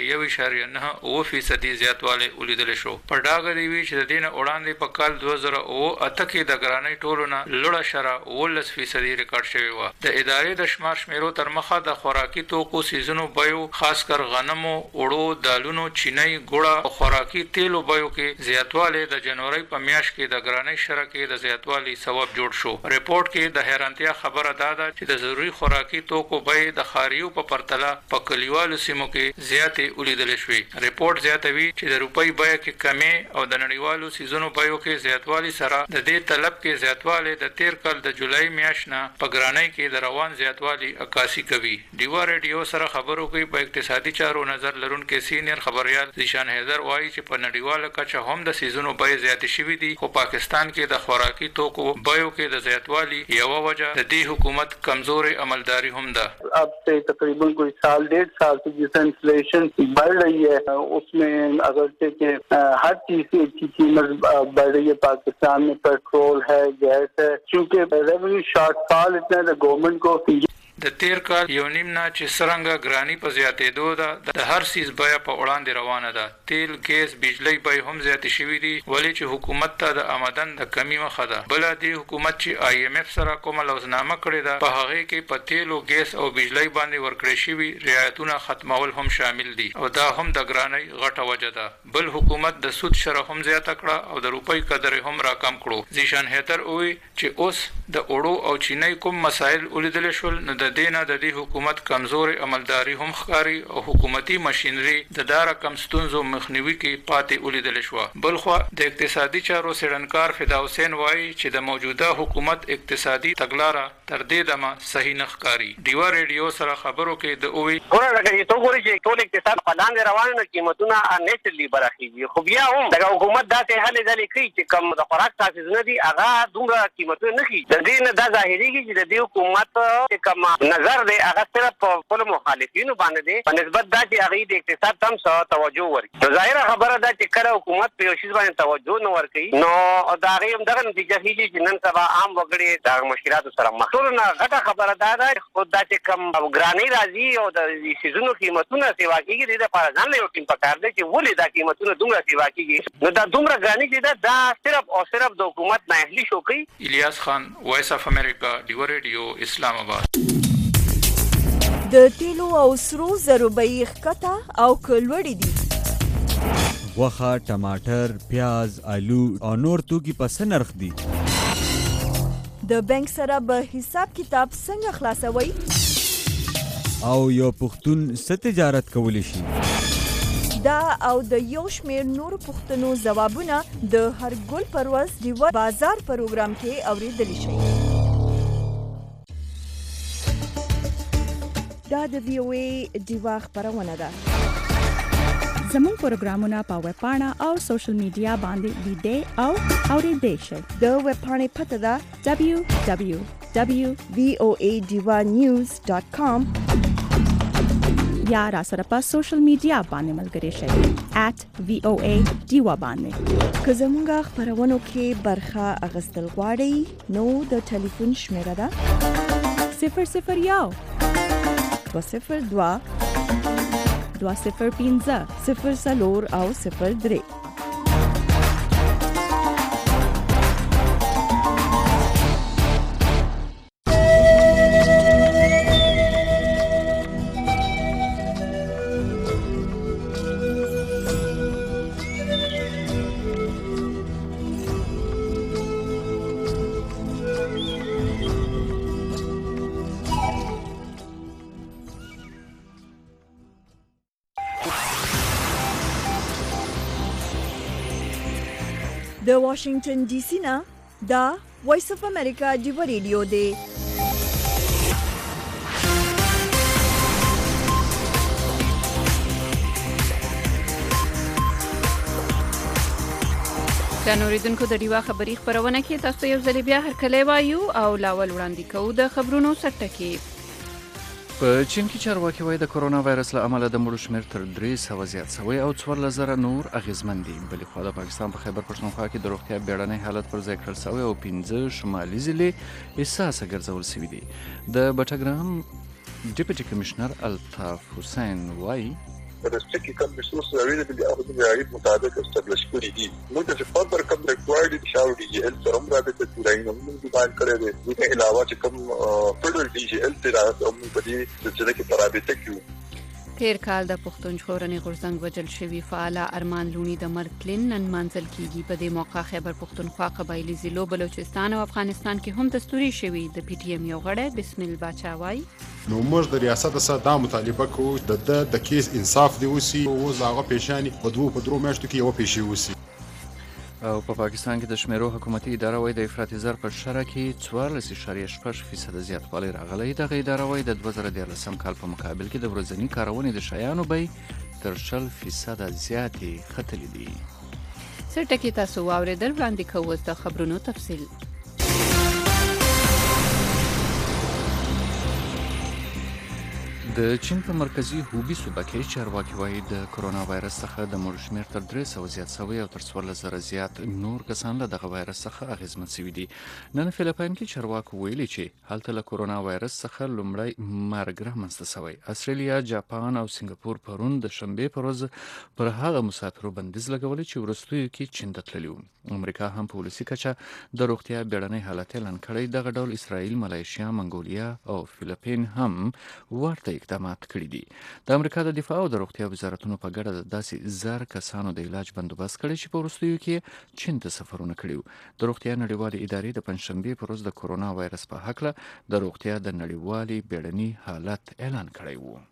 1.9% زیاتوالی ولیدل شو. په ډاګه دی وی چې د دین وړاندې په کال 2008 کې د ګرانۍ ټولونه لوړه شرح 18% ریکارډ شوی و. د ادارې د شمار شمیرو تر مخه د خوراکي کو سیزونو بایو خاص کر غنمو، اوړو، دالونو، چینی، ګوړه او خوراکي تیلو بایو کې زیاتوالی د جنوري په میاشت کې د ګرانۍ شرح کې د زیاتوالی سبب جوړ شو. ریپورت کې د حیرانتیا خبره ده چې د ضروري خوراکي توکو بیې د خاریو په پرتله په کلیوالو سیمو کې زیاتې ولیدل شوې. ریپورت زیاتوي چې د روپۍ بیه کې کمی او د نړیوالو سیزونو بیو کې زیاتوالی سره د دې طلب کې زیاتوالی د تیر کال د جولای میاشت نه په ګرانۍ کې د روان زیاتوالی عکاسي کوي. ډیوا ریډیو سره خبرو کوي په اقتصادي چارو نظر لرونکو سینیئر خبريال ذیشان حیدر وایي چې په نړیواله کچه هم د سیزونو بیې زیاتې شوې دي، خو پاکستان کې د خوراکي توکو بیو کې د زیاتوالي یو وجه د دې حکومت کمزوري عملداري هم ده. अब से तकरीबन कोई साल 1.5 साल से जिस इन्फ्लेशन बढ़ रही है उसमें अगर से हर चीज की कीमत बढ़ रही है. पाकिस्तान में पेट्रोल है, गैस है, क्योंकि रेवेन्यू शॉर्टफॉल इतना है गवर्नमेंट को. د تیر کال یو نیم نه چې څرنګه ګرانی په زیاتېدو ده د هر سیز بیه په وړاندې روانه ده. تیل، ګیس، بجلی بیې هم زیاتې شوې دي ولې چې حکومت ته د آمدن د کمی مخه ده. بل د حکومت چې IMF سره کومه لوزنامه کړې ده په هغه کې په تیل او ګیس او بجلی باندې ورکړې شوی رعایتونه ختمول هم شامل دي او دا هم د ګرانی غټه وجه ده. بل حکومت د سود شرح هم زیاته کړه او د روپۍ قدر هم راکم کړو. ذیشان حیدر وایي چې اوس د اوړو او چینی کوم مسایل ولیدل شول نو د دینه د دې حکومت کمزوري عملداري هم ښکاری او حکومتي ماشينري د دارا کم ستونزو مخنیوي کې پاتې ولیدل شو. بلخو د اقتصادي چارو سړنکار فدا حسین وایي چې د موجوده حکومت اقتصادي تګلارې تر دې دمه صحیح نه ښکاری. ډیوا ریډیو سره خبرو کې د اووي ورته چې تو ګوري چې ټول اقتصاد په لاندې روان نه قیمتونه انیچرلی برخیږي. خو بیا هم د حکومت داسې حل ځلې کوي چې کم د خوراک تاسیسونه دي هغه دومره قیمتونه نه کوي. د دې نه دا ظاهريږي چې د دې حکومت کم نظر دی هغه صرف په خپل مخالفینو باندې دی په نسبت دا چې هغه د اقتصاد تم سره توجه ورکړي. ظاهره خبره ده چې کله حکومت په یو شی باندې توجه نه ورکړي نو دا غیم دغه نتیجه کیږي چې نن سبا عام وګړي د مشکلاتو سره مخ دي. ټول نه غټه خبره ده خو دا چې کم ګرانی راځي او د سيزونو قیمتونه سیوا کیږي د لپاره ځان له یو ټیم پکار دی چې ولې دا قیمتونه دومره سیوا کیږي نو دا دومره ګرانی چې دا صرف او صرف د حکومت نه اهلي شو کوي. الیاس خان، وایس اف امریکا، ډیوا ریډیو، اسلام آباد. د تیلو او سرو زرو بیې ښکته او کلوړې دي. غوښه، ټماټر، پیاز، آلو او نور توکي په څه نرخ دي؟ د بانک سره به حساب کتاب څنګه خلاصوي؟ او یو پښتون څه تجارت کولی شي؟ دا او د یو شمېر نور پوښتنو ځوابونه د هر ګل پرواز ډیوا بازار پروګرام کې اورېدلی شئ. دا د VOA ډیوا خبرونه ده. زموږ پروګرامونه په ویب پاڼه او سوشل میډیا باندې لیدئ او اورېدئ شئ. د ویب پاڼې پته ده www.voadivanews.com یا را سره په سوشل میډیا باندې ملګري شئ @VOA ډیوا باندې. که زموږ خبرونو کې برخه اخیستل غواړئ نو د ټلیفون شمیره ده 001 202 205 04 او 03. د واشنگټن ډي سي نه دا وایس اف امریکا دی ریډیو دی. د نوریدونکو د ډیوا خبری خبرونه کې تاسو یو ځل بیا هرکلی وایو او لاول وړاندې کوو د خبرونو سرټکی. په چین کې چارواکي وایي د کرونا وایرس له امله د مړو شمېر تر 300 زیات شوی او 14,000 نور اغېزمن دي. بلې خوا د پاکستان په خیبر پښتونخوا کې د روغتیا بیړنی حالت پر ځای کړل شوی او 15 شمالي ضلع احساسه ګرځول شوي دي. د بټګرام ډیپټي کمشنر الطاف حسین وایي رسټکی کم بسوس راویل دي او د معیارات مطابق استابلیش کړی دي. موږ چې فردر کم ریکوایرډ دي شاو دي ال سره مراد ته تورای نو موږ باندې کړی دی. دغه علاوه چې کم فدرال ډي جی ال تر هم په دې چې کې پرابطه کیو. تیر کال د پښتون ژغورنې غورځنګ وجل شوی فعال ارمان لونی د مرګ تلین نن منځل کیږي. په دې موقع خیبر پښتونخوا قبایلی ضلعو بلوچستان او افغانستان کې هم دستوري شوی. د پی ټی ایم یو غړی بسم الله باچا وایي نو موږ د ریاست سره دا مطالبه کوو د کیس انصاف دی وسی او زاغه پېښانی په درو میاشتو کې یو پیښی وسی. او په پاکستان کې د شمیرو حکومتي اداره وایي د افراطي زر په شرع کې 14.6% زیاتوالی راغلی. دغه اداره وایي د 2013 کال په مقابل کې د ورځني کارونې د شیانو بیې تر 0% زیاتې ختلې دي. سرټکی تاسو واوریدل. وړاندې کوو د خبرونو تفصیل. د چین په مرکزی هوبی صوبه کې چارواکي وایي د کرونا وایرس څخه د مړو شمېر تر 300 زیات شوی او تر 14,000 زیات نور کسان له دغه وایرس څخه اغېزمن شوي دي. نن فلیپاین کې چارواکو ویلي چې هلته له کرونا وایرس څخه لومړی مرګ رامنځته شوی. استرالیا، جاپان او سنگاپور پرون د شنبې پر ورځ پر هغه مسافرو بندیز لګولی چې وروستیو کې چین ته تللي وو. امریکا هم په ولسي کچه د روغتیا بیړنی حالت اعلان کړی. دغه ډول اسرائیل، ملایشیا، منګولیا او فلیپین هم ورته اقدامات کړي دي. د امریکا د دفاع او د روغتیا وزارتونو په ګډه د داسې 1000 کسانو د علاج بندوبست کړی چې په وروستیو کې چین ته سفرونه کړي. د روغتیا نړیوالې ادارې د پنځشنبې پر ورځ د کرونا وایرس په هکله د روغتیا د نړیوالې بیړني حالت اعلان کړی وو.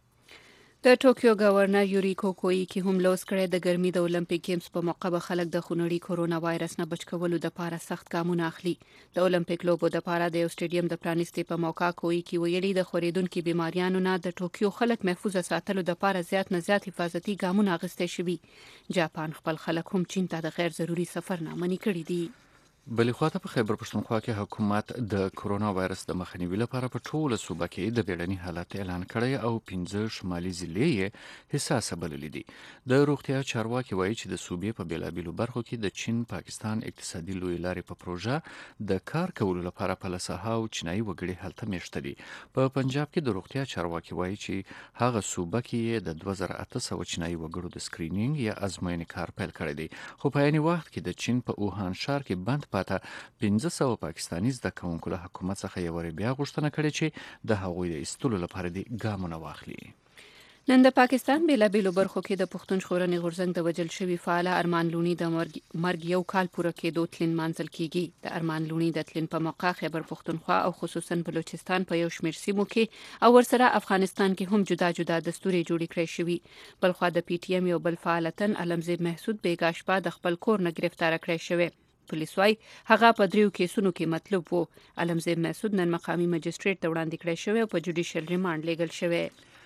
د ټوکیو گورنر یوریکو کویکی هم لوس کړی د ګرمي د اولمپیک گیمز په موقع به خلک د خونړي کرونا وایرس نه بچ کولو د پاره سخت ګامونه اخلي. د اولمپیک لوبو د پاره د یو سټیډیم د پرانیستي په موقع کویکی ویلي د خورېدونکو بیماریانو نه د ټوکیو خلک محفوظ ساتلو د پاره زیات نه زیات حفاظتي ګامونه اخیستي شوي. جاپان خپل خلک هم چین ته د غیر ضروري سفر نه منع کړي دي. بلې خواته په خیبر پښتونخوا کې حکومت د کرونا وایرس د مخنیوي لپاره په ټوله صوبه کې د بیړني حالت اعلان کړی او 15 شمالي ضلع یې حساسه بللي دي. د روغتیا چارواکي وایي چې د صوبې په بیلابیلو برخو کې د چین پاکستان اقتصادي لوی لارې په پروژه د کار کولو لپاره پلسها او چینایي وګړي هلته میشته دي. په پنجاب کې د روغتیا چارواکي وایي چې هغه صوبه کې د 2800 چینایي وګړو د سکرینینګ یا ازموینې کار پیل کړی دی. خو په عین وخت کې د چین په اوهان ښار کې بند 1500 پاکستاني زده کوونکو له حکومت څخه یو ور بیا غوښتنه کړې چې د هغوی د ایستلو لپاره د ګامونه واخلي. نن د پاکستان بیلابیلو برخو کې د پښتون ژغورنې غورځنګ د وجل شوی فعال ارمان لونی د مرګ یو کال پوره کېدو تلین منځل کیږي. د ارمان لونی د تلین په موقع خیبر پښتونخوا او خصوصا بلوچستان په یو شمېر سیمو کې او ورسره افغانستان کې هم جدا جدا دستوري جوړ کړی شوی. بلخوا د پی ټی ایم یو بل فعالتن علمزی محسود بیګاشپا د خپل کور نه گرفتار کړی شوی. پولیس وايي هغه په 3 کیسونو کې مطلوب وو. علمزی محسود نن مقامی مجستریټ ته وړاندې کړی شوی او په جوډیشل ریماند لیږل شوی.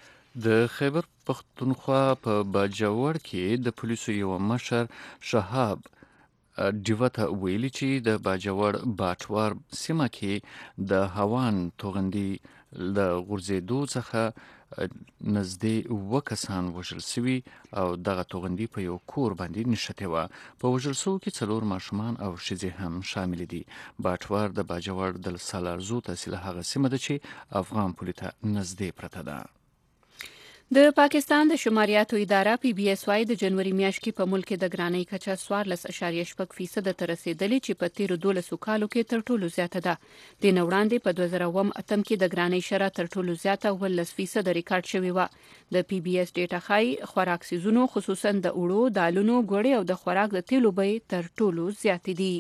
د خیبر پښتونخوا په باجوړ کې د پولیسو یو مشر شهاب ډیوته ویلي چې د باجوړ باټوار سیمه کې د هوان توغندي د غورځېدو څخه نزدې 2 کسان وژل شوي او دغه توغندي په یو کور باندې نښتې وه. په وژل شوو کې 4 ماشومان او ښځې هم شامل دي. باټوار د باجوړ د سالارزو تحصیل هغه سیمه ده چې افغان پولي ته نزدې پرته ده. د پاکستان د شماریاتو اداره پی بی اس وايي د جنوري میاشت کې په ملک کې د ګرانۍ کچه 14.6% ته رسیدلې چې په تیرو 12 کالو کې تر ټولو زیاته ده. د نوړاندې په 2008 کې د ګرانۍ شرح تر ټولو زیاته 18% ریکارډ شوی و. د پی بی اس ډیټا ښایي خوراک سیزونو خصوصا د اوړو، دالونو، ګوړې او د خوراک د تیلو بیې تر ټولو زیاتې دي.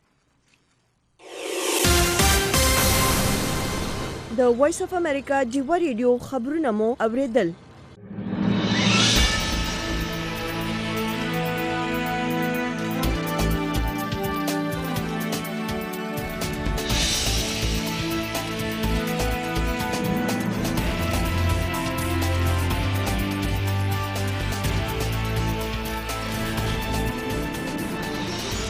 د وایس اف امریکا دیوا ریډیو خبرونه مو اوریدل.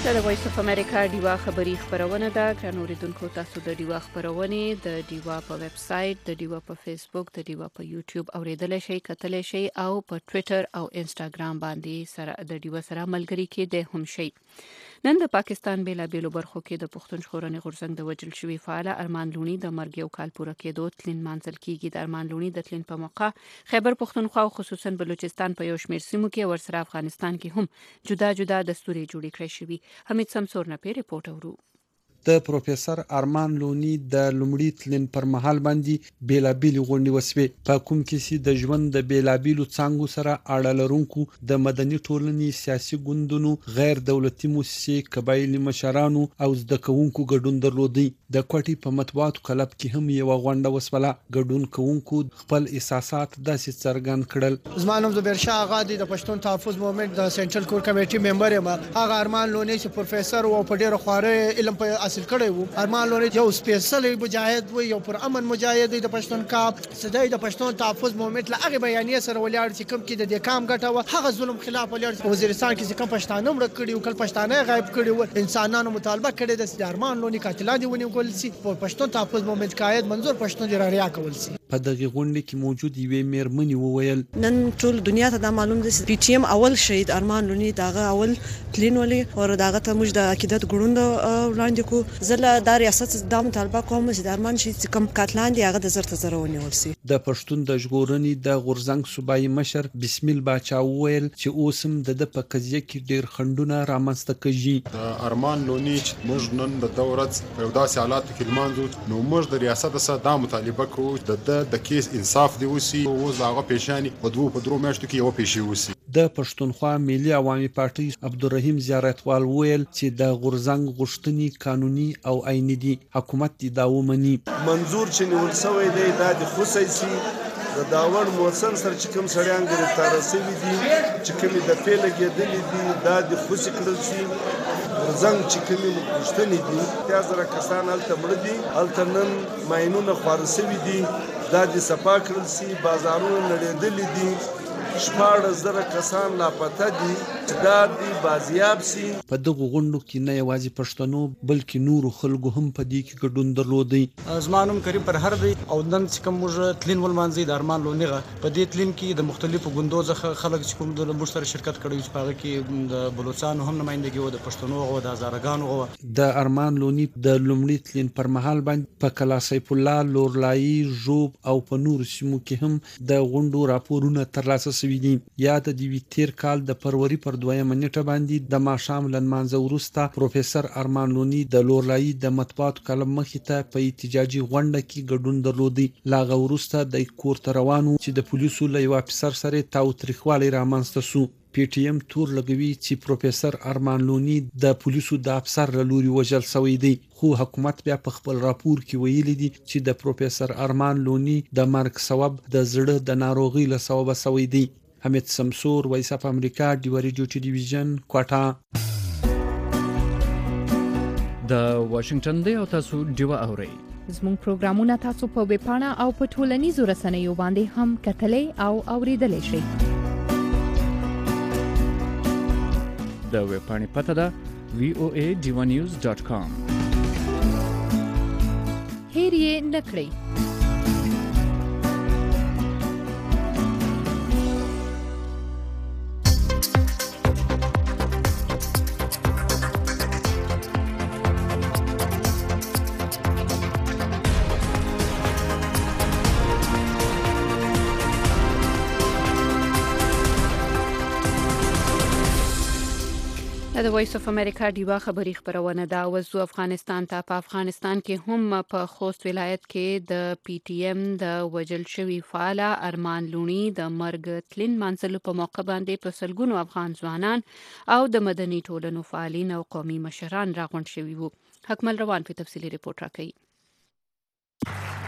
د وایس اف امریکا ډیوا خبری خبرونه ده ګران اوریدونکو تاسو د ډیوا خبرونه د ډیوا په ویب سټ د ډیوا په فیسبوک د ډیوا په یوټیوب اوریدل شي کتل شي او په ټوئیټر او انسټاګرام باندې سره د ډیوا سره ملګری کې د هم شي نن د پاکستان بیلابیلو برخو کې د پښتون ژغورنې غورځنګ د وجل شوی فعال ارمان لونی د مرګ یو کال پوره کېدو تلین منځل کیږي د ارمان لونی د تلین په موقع خیبر پښتونخوا او خصوصا بلوچستان په یو شمېر سیمو کې ورسره افغانستان کې هم جدا جدا دستوري جوړې کړې شوی حمید سمسور نه پی ریپورت اورو د پروفیسور ارمان لونی د لومړي تلین پر مهال باندې بیلابیل غونډې وسوي په کوم کې سي د ژوند د بیلابیلو څنګهو سره اړه لرونکو د مدني ټولنې سیاسي ګوندونو غیر دولتي مؤسسې قبایلی مشرانو او زده کوونکو ګډون درلودي د کوټي په مطبوعاتو کلب کې هم یو غونډه وسوله ګډون کوونکو خپل احساسات داسې څرګند کړل زمانم زبیر شاه آغا د پښتون تحفظ موومېنټ د سنټرل کور کمیټي ممبر یم هغه ارمان لونی چې پروفیسور او په ډیره خواره علم په حاصل کړی وو ارمان لونی یو سپیشل مجاهد و یو پر امن مجاهد د پښتون کاپ صدای د پښتون تحفظ موومېنټ لا هغه بیانیه سره ولاړ چې کوم کې د کام ګټه و هغه ظلم خلاف ولاړ وزیرستان کې کوم پښتانه مړ کړي او کل پښتانه غایب کړي و انسانانو مطالبه کړي د ارمان لونی قاتلان دی ونیول سي په پښتون تحفظ موومېنټ قائد منظور پښتون دی ریا کول سي په دغه غونډه کې موجود یوې میرمنې وویل نن ټول دنیا ته دا معلوم دي پی ټی ایم اول شهید ارمان لونی داغه اول تلین ولې او داغه ته موږ د عقیدت ګوند وړاندې کو زله د ریاست د مطالبه کوم چې د ارمان شي کم قاتلان دی هغه د زرت زرونی ولسي د پښتون د ژغورنې د غورځنګ صوبایي مشر بسمیل باچا وویل چې اوسم د په قضیه کې ډیر خندونه رامنځته کیږي د ارمان لونی چې موږ نن د دولت په یو داسې حالاتو کې لمانځو نو موږ د ریاست سره دا مطالبه کوو د کیس انصاف دی وسی او زاغه پیشانی په درو میاشتو کې یو پیشي وسی د پښتونخوا ملي عوامي پارټي عبدالرحیم زیارتوال ویل چې د غورځنګ غوښتنې قانوني او عیني دي حکومت دی دا ومني منظور چې نیول شوی دی د خصوصي د داور موسن سره چې کوم سړیان گرفتار شوي دي چې کوم د پیل کېدلې دي د خصوصي کړل شي ورځنګ چې کوم غوښتنې دي 1000 کسان هلته مړ دي هلته نن ماینونه خوار شوي دي دا د صفا کړل شي بازارونه نړېدلې دي 14,000 کسان لاپته دي دا د بازیاب سي په دغه غونډو کې نه یوازې پښتنو بلکې نورو خلکو هم په دې کې ګډون درلودي زمانم کریم پر هر دی او نن چې کوم موږ تلین ولمانځي د ارمان لونیغه په دې تلین کې د مختلفو ګوندو څخه خلک چې کوم د مشترک شرکت کړي چې هغه کې د بلوچستان هم نمائندګي و د پښتنو او د هزارګانو و د ارمان لونی د لومړي تلین پر مهال باندې په کلا سیف الله لورلای ژوب او په نور سیمو کې هم د غونډو راپورونه ترلاسه شوي دي یا د دې تیر کال د فروری پر 2 نیټه باندې د ماښام لنمانځه وروسته پروفیسور ارمان لونی د لورلای د مطبوعاتو کلم مخې ته په احتجاجي غونډه کې ګډون درلودي لاغه وروسته د کور ته روانو چې د پولیسو له یو افسر سره تاوتریخوالی رامنځته شو پی ټی ایم تور لګوي چې پروفیسور ارمان لونی د پولیسو د افسر له لوري وژل شوی دی خو حکومت بیا په خپل راپور کې ویلي دي چې د پروفیسور ارمان لونی د مرګ سبب د زړه د ناروغي له سبب شوی دی حمید سمسور وایس اف امریکا دیواری ډیوټي ډیویژن کوټا د واشنگټن دی او تاسو دیوا اورئ زموږ پروګرامونه تاسو په ویب پاڼه او په ټولنیزو رسنیو باندې هم کتلای او اوریدلای شئ د ویب پاڼې پته ده voadivanews.com هیر یې نکړئ د وایس اف امریکا دیوا خبری خبرونه دا وزو افغانستان ته په افغانستان کې هم په خوست ولایت کې د پی ټی ایم د وجل شوی فعال ارمان لونی د مرګ تلین منځلو په موقع باندې په سلګونو افغان ځوانان او د مدني ټولنو فعالین او قومي مشران راغونډ شوي وو حکمل روان په تفصیلی ریپورت راکړي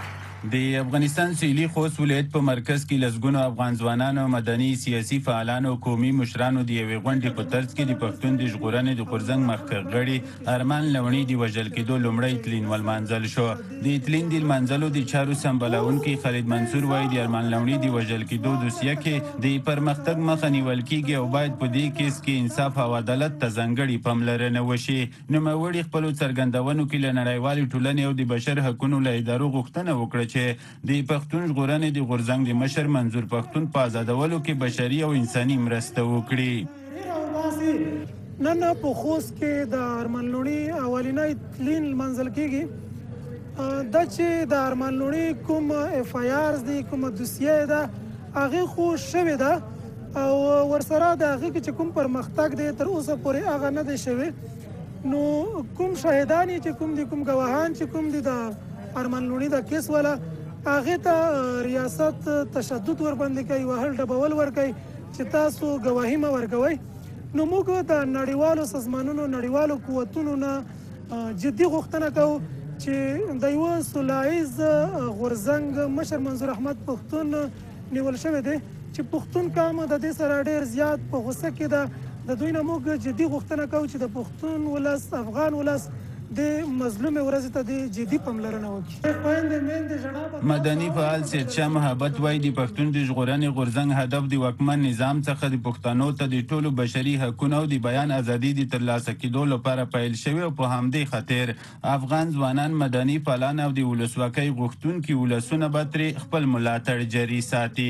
د افغانستان سویلي خوست ولایت په مرکز کې لسګونو افغان ځوانانو مدني سیاسي فعالانو قومي مشرانو د یوې غونډې په ترڅ کې د پښتون د ژغورنې د غورځنګ مخکښ غړي ارمان لوني د وژل کېدو لومړی تلین ولمانځل شو. د تلین د لمانځلو د چارو سمبالونکي خالد منصور وایي د ارمان لوني د وژل کېدو دوسیه کې د پرمختګ مخه نیول کېږي او باید په دې کیس کې انصاف او عدالت ته ځانګړې پاملرنه وشي. نوموړي خپلو څرګندونو کې له نړیوالې ټولنې او د بشر حقونو له ادارو غوښتنه وکړه چې د پښتون ژغورنې د غورځنګ د مشر منظور پښتون په آزادولو کې بشري او انساني مرسته وکړي. نن په خوست کې د ارمان لوني اولنی تلین منزل کېږي دا چې د ارمان لوني کوم اف آی آرز دي کوم دوسیه ده هغه خو شوې ده او ورسره د هغه چې کوم پرمختګ دی تر اوسه پورې هغه نه دی شوی. نو کوم شاهدان چې کوم دي کوم ګواهان چې کوم دي د ارمان لوني د کیس والا هغه ته ریاست تشدد ورباندې کوي وهل ډبول ورکوي چې تاسو ګواهی ما ورکوي. نو موږ د نړیوالو سازمانونو نړیوالو قوتونو نه جدي غوښتنه کوو چې د یو سولهییز غورځنګ مشر منظور احمد پښتون نیول شوی دی چې پښتون قوم د دې سره ډېر زیات په غوسه کې ده. د دوی نه موږ جدي غوښتنه کوو چې د پښتون ولس افغان ولس د مظلوم ورځ ته د جدي پاملرنه وکړي. مدني فعال سید شاه محبت وایي د پښتون د ژغورنې غورځنګ هدف د واکمن نظام څخه د پښتنو ته د ټولو بشري حقونو او د بیان ازادي د ترلاسه کېدو لپاره پیل شوی او په همدې خاطر افغان ځوانان مدني فعالان او د ولسواکۍ غوښتونکي ولسونه به ترې خپل ملاتړ جاري ساتي.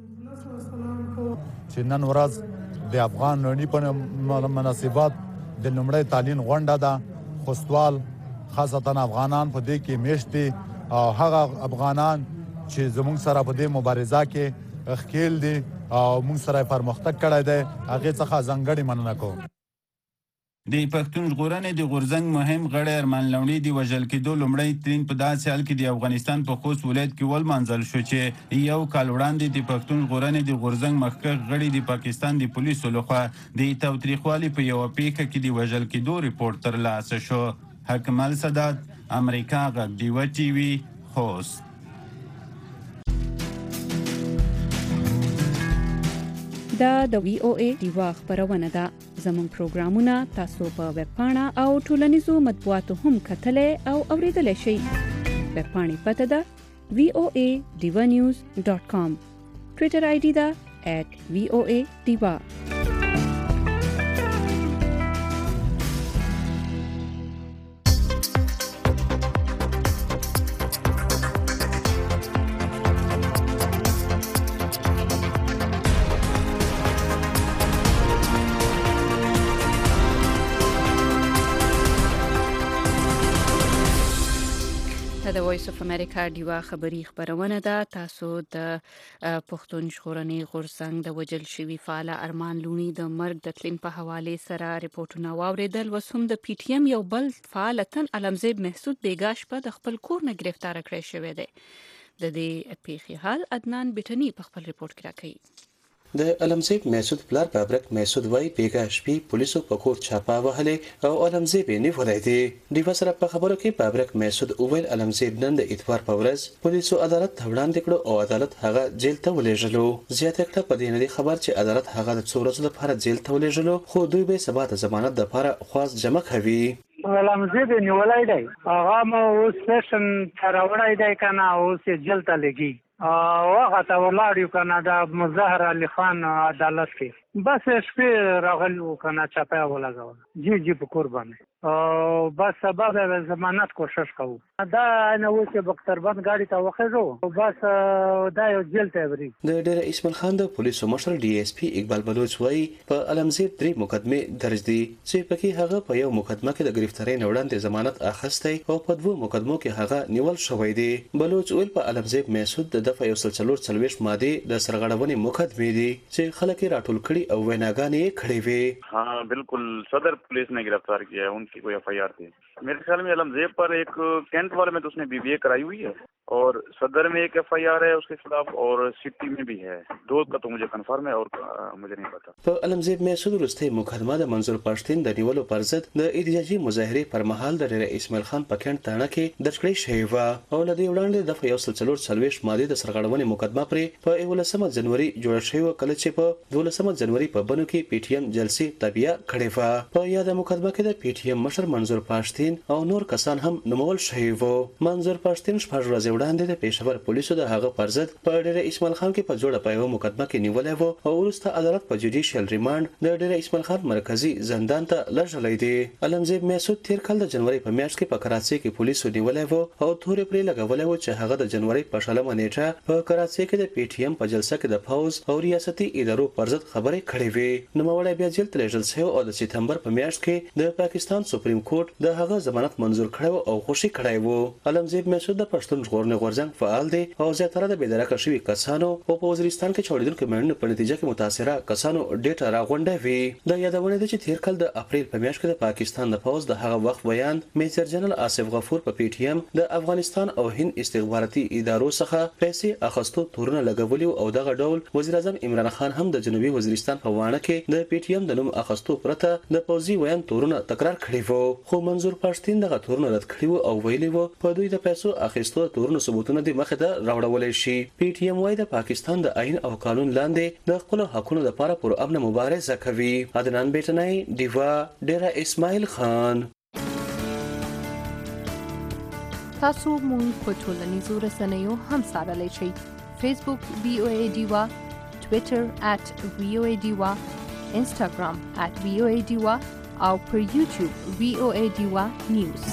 چې نن ورځ د افغان لوني په مناسبت د لومړی تعلیم غونډه ده. خوستوال خاصتا افغانان په دې کې میشت دي او هغه افغانان چې زموږ سره په دې مبارزه کې ښکیل دي او موږ سره پرمختګ کړی دی هغې څخه ځانګړې مننه کوم. د پښتون ژغورنې د غورځنګ مهم غړی ارمان لوني د وژل کېدو لومړی تلین په داسې حال کې د افغانستان په خوست ولایت کې ولمانځل شو چې یو کال وړاندې د پښتون ژغورنې د غورځنګ مخکښ غړي د پاکستان د پولیسو لخوا د تاوتریخوالي په یوه پیښه کې د وژل کېدو ریپورټ ترلاسه شو. حکمل سادات، امریکا غږ ډیوه ټي وي، خوست. دا د وی او ای ډیوا خبرونه ده. زموږ پروګرامونه تاسو په ویب پاڼه او ټولنیزو مطبوعاتو هم کتلای او اوریدلای شئ. ویب پاڼې پته ده voanews.com. ټویټر آی ډي ده @voa_diva. د وایس اف امریکا ډیوا خبری خبرونه ده. تاسو د پښتون ژغورنې غورځنګ د وژل شوي فعال ارمان لوني د مرګ د تلین په حواله سره ریپورتونه واوریدل. وسوم د پی ټی ایم یو بل فعالتن علمزیب محسود بیګاش په د خپل کور نه گرفتار کړی شوی دی. د دې پیښې حال عدنان بیٹنی په خپل ریپورت کې راکړي. د علمزیب محسود پلار بابرک محسود وای بیګا شپې پولیسو په کور چاپا وهلې او علمزیب نیولای دی. د وسره په خبرو کې بابرک محسود اوویل علمزیب نن د اتوار په ورځ پولیسو عدالت ته وړاندې کړو او عدالت هغه جیل ته ولېږلو. زیاته کړه په دې نه خبر چې عدالت هغه د څو ورځې لپاره جیل ته ولېږلو خو دوی به سبا د ضمانت لپاره خواست جمع کوي. علمزیب نیولای دی هغه مو سیشن راوړای دی کنه اوس جیل ته لګي هغه ته ولاړ یو کنه د مظاهر علي خان عدالت کې بس شپې راغلی و کنه چاپه ولګول جی په قربانه او بس سبب ضمانت کوشش کوو. دا نه و چې بختربند گاڑی ته وخېږو بس دا یو جیل ته وري. د ډېر اسماعیل خان د پولیسو مشر ډي اس پی اقبال بلوچ وایي په علمزیب 3 مقدمه درج دي چې پکې هغه په یو مقدمه کې د گرفتاری نه وړاندې ضمانت اخیستی او په 2 مقدمو کې هغه نیول شوی دی. بلوچ ویل په علمزیب محسود د دفعه 144 ماده د سرغړونې مقدمه دي چې خلک راټول کړي او ویناګانې کړې وي. हाँ बिल्कुल सदर पुलिस ने गिरफ्तार किया है, उनकी कोई एफआईआर थी. मेरे ख्याल में अलमजेब पर एक कैंट वाले में तो उसने बीबीए कराई हुई है और सदर में एक FIR है उसके खिलाफ और सिटी में भी है। 2 का तो मुझे कंफर्म है और मुझे नहीं पता। په علمزیب میسود وروسته مقدمه د منظور پښتین د نیولو پر ضد د احتجاجي مظاهره پر مهال د ډیر اسماعیل خان په کڼ تانه کې درج کړی شوی و او له دې وړاندې د 1440 ماده د سرغړونې مقدمه پر 11 جنوري جوړ شوی کله چې په 12 جنوري په بنو کې PTM جلسې تبیه کړې و. په یاد مقدمه کې د PTM مشر منظور پښتین او نور کسان هم نومول شوی و. منظور پښتین شپږ ورځې وړاندې د پېښور پولیسو د هغه پر ضد په ډیر اسماعیل خان کې په جوړه په مقدمه کې نیولې و او وروسته عدالت په جوډیشل ریماند د ډیر اسماعیل خان مرکزی زندان ته لږلې دي. علمزیب میسود تیر کال د جنوري په میاشت کې په کراچۍ کې پولیسو نیولې و او تورې پرې لګولې و چې هغه د جنوري په 16 نیټه په کراچۍ کې د PTM په جلسه کې د فوز او ریاستي ادارو پر ضد خبرې کړې وې. نوموړی بیا جیل ته لیږل شوی او د سپتمبر په میاشت کې د پاکستان سپریم کورټ د هغه ضمانت منظور کړی او خوشي کړی و. علمزیب میسود د پښتون ژغورنې غورځنګ فعال دی او زیاتره د بېدرکه شوي کسانو او په وزیرستان کې چوړیدونکو مېړنو په نتیجه کې متاثره کسانو ډیټا راغونډه وی. د یادونه ده چې تیر کال د اپریل په میاشت کې د پاکستان د فوز د هغه وخت بیان میجر جنرال آصف غفور په PTM د افغانستان او هند استخباراتي ادارو څخه پیسې اخستو تورونه لګولي او دغه ډول وزیر اعظم عمران خان هم د جنوبي وزیرستان په وانه کې د PTM د نوم اخستو پرته د پوزي ویان تورونه تکرار کړی وو. خو منظور پښتین دغه تورونه رد کړی او ویلي وو په دوی د پیسو اخستو تورونه ثبوتونه د مخه ته راوړول شي. PTM وايي د پاکستان د آئین او قانون لاندې د خپل حقوقو لپاره پر امن مبارزه کوي. عدنان بیٹنائی دیوا ډیره اسماعیل خان. تاسو مونږ په ټولنیزو رسنیو هم څارلی شئ. فیسبوک VOA دیوا، ټویټر @VOA دیوا، انسټاګرام @VOA دیوا او پر یوټیوب VOA دیوا نیوز.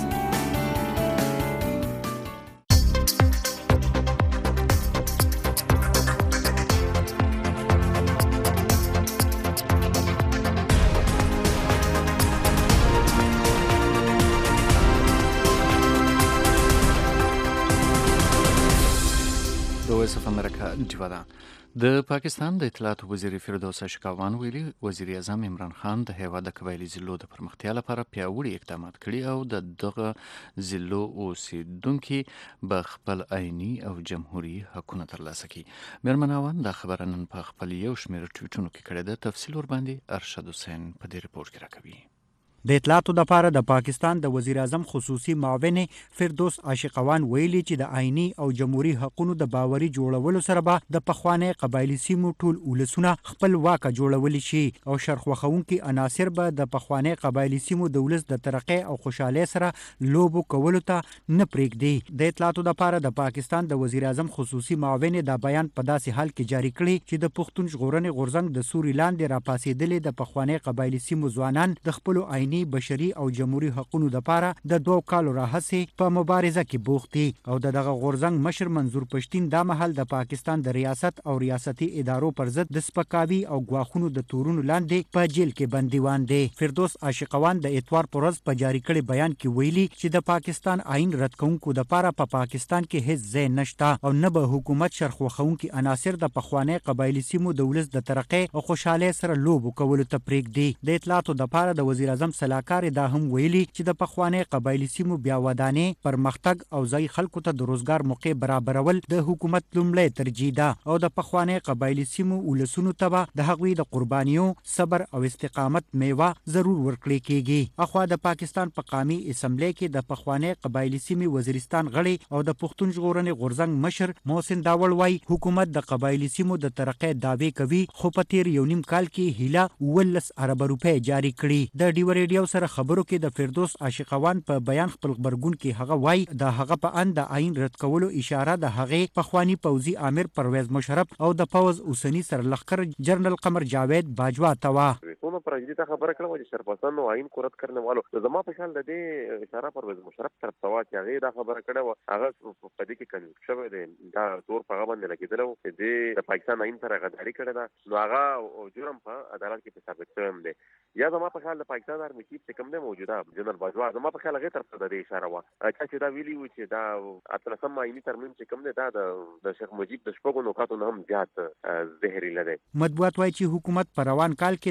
د پاکستان د اطلاعات وزیر فردوس اشکوان ویلي وزیر اعظم عمران خان د هیواد د قبایلی ضلعو د پرمختیا لپاره پیاوړي اقدامات کړي او د دغه ضلعو اوسیدونکي به خپل آئینی او جمهوریت حقونه ترلاسه کړي. میرمناوان دا خبره نن په خپل یو شمېر ټویټونو کې کړې ده. تفصیل ورباندې ارشد حسین په دې ریپورت کې راکوي. د اطلاعاتو لپاره د پاکستان د وزیر اعظم خصوصي معاون فردوس عاشقوان ویلي چې د آئینی او جمهوریت حقوقو د باوري جوړولو سره به د پخوانی قبایلی سیمو ټول ولسونه خپل واکه جوړول شي او شرخوخونکي عناصر به د پخوانی قبایلی سیمو د ولس د ترقۍ او خوشحالۍ سره لوبو کولو ته نه پرېږدي. د اطلاعاتو لپاره د پاکستان د وزیر اعظم خصوصي معاون دا بیان په داسې حال کې جاری کړی چې د پښتون ژغورنې غورځنګ د سوري لاندې راپاسېدلې د پخوانی قبایلی سیمو ځوانان د خپل آئینی بشري او جمهوریت حقوقو لپاره د 2 کالو راهڅې په مبارزه کې بوخت دي او دغه غورځنګ مشر منظور پښتین دا مهال د پاکستان د ریاست او ریاستي ادارو پر ضد د سپکاوي او غواخونو د تورونو لاندې په جیل کې بندیوان دي. فردوس عاشقوان د اتوار پر ورځ په جاری کړي بیان کې ویلي چې د پاکستان آئین رد کوونکو لپاره په پاکستان کې هیڅ ځای نشته او نه به حکومت شرخوخونکي عناصر د پخوانی قبایلی سیمو د ولس د ترقۍ او خوشحالۍ سره لوبو کولو ته پرېږدي. د اطلاعاتو لپاره د وزیر اعظم سلاکار دا هم ویلي چې د پخوانی قبایلی سیمو بیا ودانې پرمختګ او ځای خلکو ته د روزګار موقع برابرول د حکومت لومړی ترجیح ده او د پخوانی قبایلی سیمو ولسونو ته د هغوی د قربانیو صبر او استقامت میوه ضرور ورکړي کیږي. اخوا د پاکستان په قومي اسمبلی کې د پخوانی قبایلی سیمې وزیرستان غړي او د پښتون ژغورنې غورځنګ مشر محسن داول وايي حکومت د قبایلی سیمو د ترقۍ دعوی کوي خو په تیر یو نیم کال کې هیله 19 ارب روپۍ جاری کړي. د ډیو ریډیو سره خبرو کې د فردوس عاشقوان په بیان خپل خبرګون کې هغه وای د هغه په ان د آئین رد کولو اشاره د هغه پخوانی پوځي امیر پرویز مشرف او د فوز اوسنی سرلخر جنرال قمر جاوید باجوا توا ټول پر دې ته خبره کړو چې سرپرستان او آئین کو رد کرنے والو زما په خیال د دې اشاره پرویز مشرف طرف توا چې هغه دا خبره کړو هغه په دې کې کنه شوی دی دا تور په باندې لګیدلو چې د پاکستان آئین سره غداری کړی دا نو هغه جرم په عدالت کې ثابت شوی دی. یا زما په خیال د پاکستان آرمی چیف چې کوم دی موجوده جنرال باجوا زما په خیال هغه طرف ته د اشاره و چې دا ویلی و چې دا اتلسم آئینی ترمیم چې کوم دی دا د شیخ مجید د شپږو نکاتو نه هم زیات زهري لري. مطبوعات وايي چې حکومت په روان کال کې د قبایلی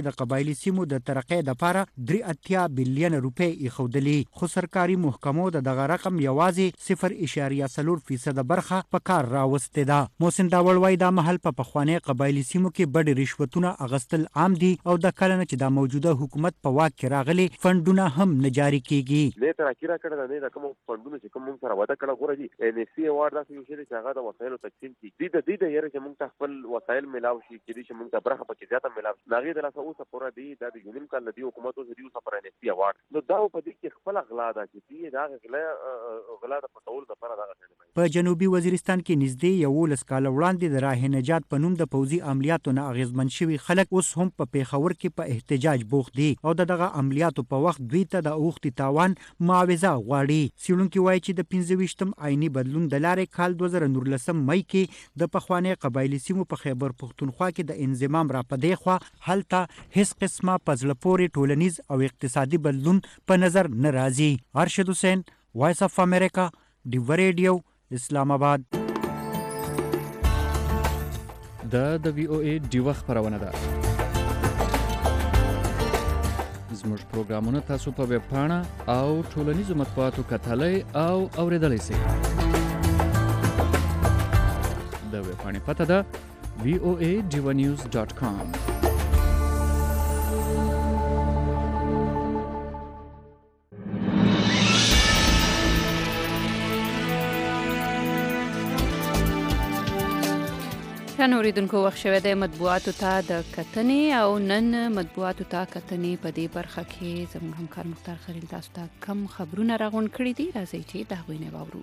قبایلی سیمو د ترقۍ لپاره 83 بلین روپۍ ایښودلې، خو سرکاري محکمو دغه رقم یوازې 0.4% برخه په کار راوستې ده. محسن داوړ وایي دا مهال په پخواني قبایلی سیمو کې بډې رشوتونه اغستل عام دي او د کله نه چې د موجوده حکومت په واک کې راغلي فندونه هم نه جاري کیږي. نه تر اخیره کړه نه د کوم فندونو چې کوم سره وعده کړه غوړه دي NFC اوارد داسې یو شی چې هغه د وسایلو تقسیم کیږي د دې یره چې موږ خپل وسایل ملاو شي چې موږ ته برخه پکې زیاته ملاو شي ناغي د لاسه اوسه پوره دی د یونیم کال د حکومت اوسه دی اوسه پر NFC اوارد نو دا په دې کې خپل غلا ده چې دا غلا د پټول د لپاره دا په جنوبي وزیرستان کې نږدې 11 کال وړاندې د راه نجات په نوم د پوځي عملیاتو نه اغیزمن شوي خلک اوس هم په پیښور کې په احتجاج بوخت دي او دغه عملیاتو په وخت دوی ته د اوښتي تاوان معاوضه غواړي. څېړونکي وایي چې د 25م آئیني بدلون د لارې کال 2019 مئی کې د پخواني قبایلی سیمو په خیبر پښتونخوا کې د انضمام را پدې خوا هلته هیڅ قسمه په زړه پورې ټولنیز او اقتصادي بدلون په نظر نه راځي. ارشد حسین، وایس اف امریکا، ډیو ریډیو، اسلام آباد. د VOA ډیو خبرونه ده. زموږ پروګرامونه تاسو په ویب پاڼه او ټولنیزو مطبوعاتو کتلای او اوریدلای شئ. د ویب پاڼې پته ده voaDivanews.com. اوریدونکو وخت شوه د مطبوعاتو ته د کتنې او نن مطبوعاتو ته کتنې په دې برخه کې زموږ همکار مختار خلیل تاسو ته کم خبرونه راغونډ کړي دي. راځئ چې دا غوښنه واورو.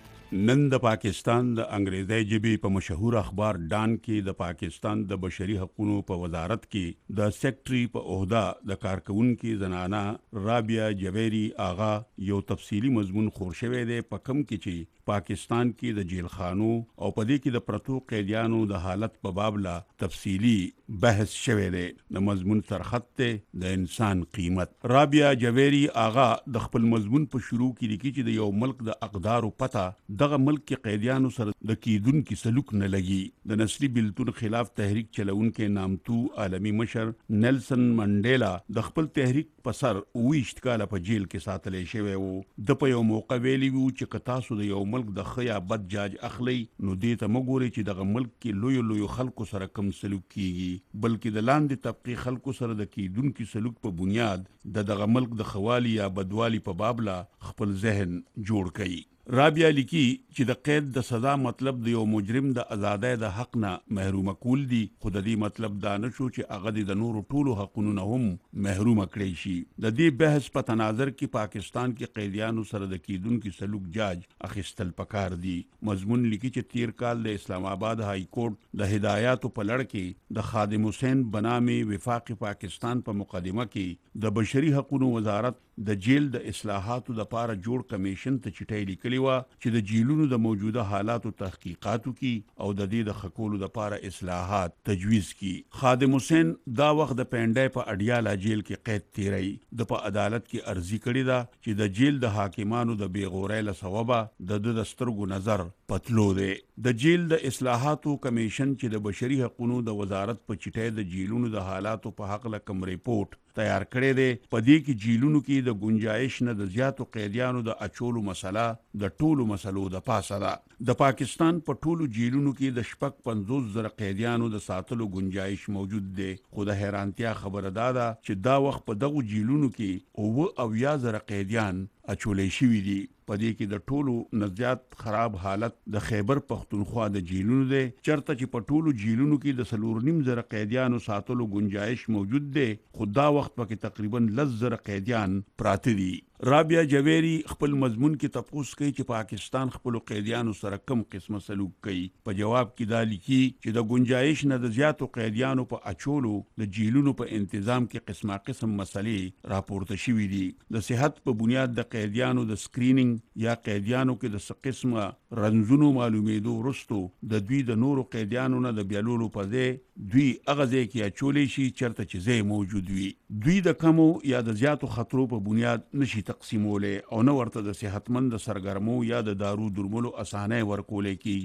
نن د پاکستان د انګریزي ژبې په مشهور اخبار ډان کې د پاکستان د بشري حقوقو په وزارت کې د سیکریټري په عہده د کارکونکو زنانه رابعه جویری آغا یو تفصیلی مضمون خور شوی دی په کم کې چې پاکستان کې د جیل خانو او په دې کې د پرتو قیدیانو د حالت په باب لا تفصیلی بحث شوی دی. د مضمون سرخط ته د انسان قیمت. رابعه جویری آغا د خپل مضمون په شروع کې لیکي چې د یو ملک د اقدار او پته دغه ملک کې قیدیانو سره د کیدونکو سلوک نه لګي. د نسلی بیلتون خلاف تحریک چلونکو نامتو عالمی مشر نیلسن منډیلا د خپل تحریک په سر 20 کاله په جیل کې ساتلې شوی وو. د په یو موقع ویلی وو چې کتاسو د یو ملک د خیا بد جاج اخلي نو دې ته مګوري چې دغه ملک کې لوی خلکو سره کم سلوک کیږي بلکې د لاندې طبقه خلکو سره د کیدونکو سلوک په بنیاد دغه ملک د خوالي یا بدوالي په باب لا خپل ذهن جوړ کړي. رابعه لیکي چې د قید د سزا مطلب د یو مجرم د آزادۍ د حق نه محروم کول دي خو د دې مطلب دا نشو چې هغه د نورو ټولو حقونو نه هم محروم کړي شي. د دې بحث په تناظر کې پاکستان کې قیدیانو سره د کیدونکو سلوک جاج اخیستل پکار دي. مضمون لیکي چې تیر کال د اسلام آباد های کورټ د هدایاتو په لړ کې د خادم حسین بنامي وفاق پاکستان په مقدمه کې د بشري حقوقو وزارت د جیل د اصلاحاتو د لپاره جوړ کمیشن ته چټای لیکلي و چې د جیلونو د موجوده حالاتو تحقیقاتو کی او د دې د خکولو د لپاره اصلاحات تجویز کی. خادم حسین دا وخت د پینډای په اډیالا جیل کې قید تیری د په عدالت کې ارزی کړی دا چې د جیل د حاکمانو د بیغورۍ له سببه د دسترګو نظر پتلو دی. د جیل د اصلاحاتو کمیشن چې د بشري حقوقو د وزارت په چټای د جیلونو د حالاتو په حق له کم ریپورت تیار کړی دی. په دې کې جیلونو کې د گنجائش نه د زیاتو قیدیانو د اچولو مسله د ټولو مسلو د پاسه ده. د پاکستان په ټولو جیلونو کې د 50,000 قیدیانو د ساتلو گنجائش موجود دی خو د حیرانتیا خبره ده چې دا وخت په دغه جیلونو کې 90,000 قیدیان اچولې شوي دي. په دې کې د ټولو نزيات خراب حالت د خیبر پښتونخوا د جیلونو دی چرته چې په ټولو جیلونو کې د 4.5 قیدیانو ساتلو گنجائش موجود دی خو دا وخت پکې تقریبا 10,000 قیدیان پراته دي. رابعه جویری خپل مضمون کې تپوس کوي چې پاکستان خپل قیدیانو سره کم قسمه سلوک کوي. په جواب کې دا لیکي چې د گنجائش نه د زیاتو قیدیانو په اچولو د جیلونو په تنظیم کې قسم مسلې راپورته شوې دي. د صحت په بنیاد د قیدیانو د سکرینینګ یا قیدیانو کې د قسمه رنځونو معلومېدو وروسته د دوی د نورو قیدیانو نه د بیلولو په ځای دوی هغه ځای کې اچولې شي چرته چې ځای موجود وي. دوی د کمو یا د زیاتو خطرو په بنیاد نشي تقسیمولې او نه ورته د صحتمند سرګرمو یا د دارو درملو اسانه ورکولې کیږي.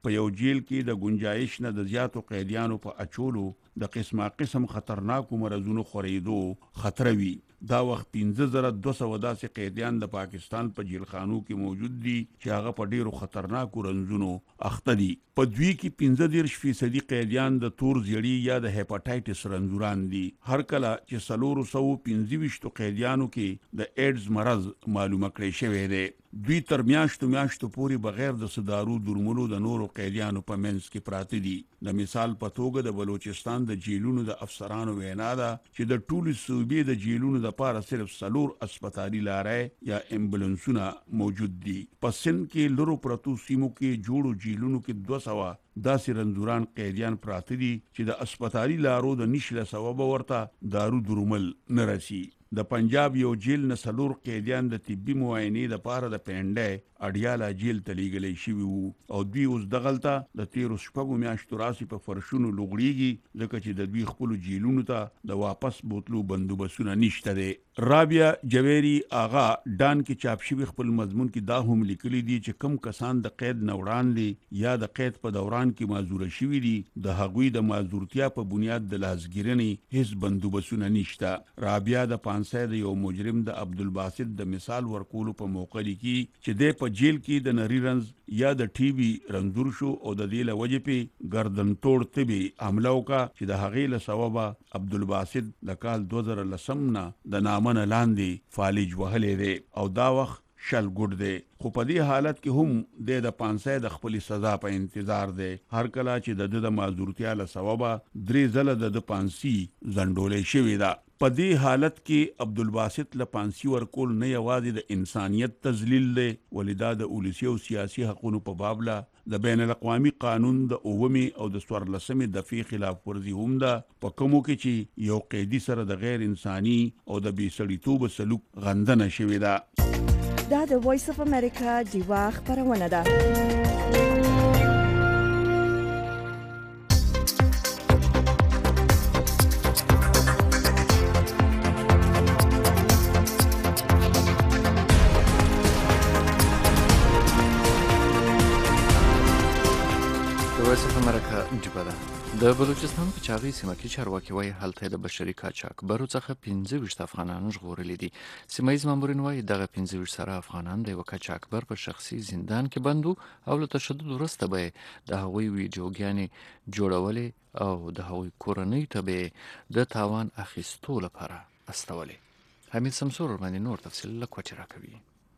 په یو جیل کې د گنجائش نه د زیاتو قیدیانو په اچولو د قسم خطرناکو مرزونو خورېدو خطر وي. دا وخت 15200 داسې قیدیان د پاکستان په جیلخانو کې موجود دي چې هغه په ډیرو خطرناکو رنځونو اخته دي. په دوی کې 15% قیدیان د تور زیړی یا د هیپاټایټس رنځوران دي. هر کله چې 425 قیدیانو کې د ایډز مرض معلومه کړی شوی دی. دوی تر میاشتو پورې بغیر د صدارو درملو د نورو قیدیانو په منځ کې پراته دي. د مثال په توګه د بلوچستان د جیلونو د افسرانو وینا ده چې د ټولو صوبې د جیلونو د پاره صرف 4 هسپتالي لارې یا امبولانسونه موجود دي. په سند کې لرو پرتو سیمو کې جوړو جیلونو کې 200 داسې رنځوران قیدیان پراته دي چې د هسپتالي لارو د نشله سبب ورته دارو درمل نه رسي. د پنجاب یو جیل نه 4 قیدیان د طبي معاینې د پاره د پینډه اډیاله جیل ته لیږلی شوي وو او دوی اوس دغلته د 13 میاشتو راسي په فرشونو لوغړیږي ځکه چې د دوی خپل جیلونو ته د واپس بوتلو بندوبستونه نشته دي. رابعه جويري آغا ډان کې چاپ شوی خپل مضمون کې دا هم لیکلي دي چې کم کسان د قید نه وړاندې یا د قید په دوران کې معذور شوي دي د هغوی د معذورتیا په بنیاد د لاسګیرنې هیڅ بندوبستونه نشته. رابعه د پانسه د یو مجرم د عبدالباسط د مثال ورکولو په موقع کې چې د په جیل کې د نری رنز یا د ټي بي رنځور شو او د دې له وجې په گردن توړ طبي حمله وکړه چې د هغې له سببه عبدالباسط د کال 2010 نه د نامنه لاندې فالج وهلی دی او دا وخت شل ګډ دی. خو په دې حالت کې هم د پانسه د خپل سزا په انتظار دی. هر کله چې د معذورتیا له سببه 3 ځله د پانسی زندولې شوې ده. په دې حالت کې عبدالباسط له پانسی ورکول نه یوازې د انسانیت تذلیل دی ولې دا د ولسي او سیاسي حقونو په بابله د بین الاقوامي قانون د 9 او د 14 دفعې خلاف ورزي هم ده په کومو کې چې یو قیدي سره د غیر انساني او د بېسړیتوب سلوک غندنه شوې ده. دا د وایس اف امریکا دیوا خبرونه ده. د بلوچستان په چاغي سیمه کې چارواکي وایي هلته د بشري قاچاقبرو څخه 15 افغانان ژغورلي دي. سیمه ییز مامورین وایي دغه 15 سره افغانان د یو قاچاقبر په شخصي زندان کې بندو او له تشدد وروسته به د هغوی ویډیوګانې جوړولې او د هغوی کورنۍ ته به د تاوان اخیستو لپاره استولې. حمید سمسور باندې نور تفصیل له کوټه راکوي.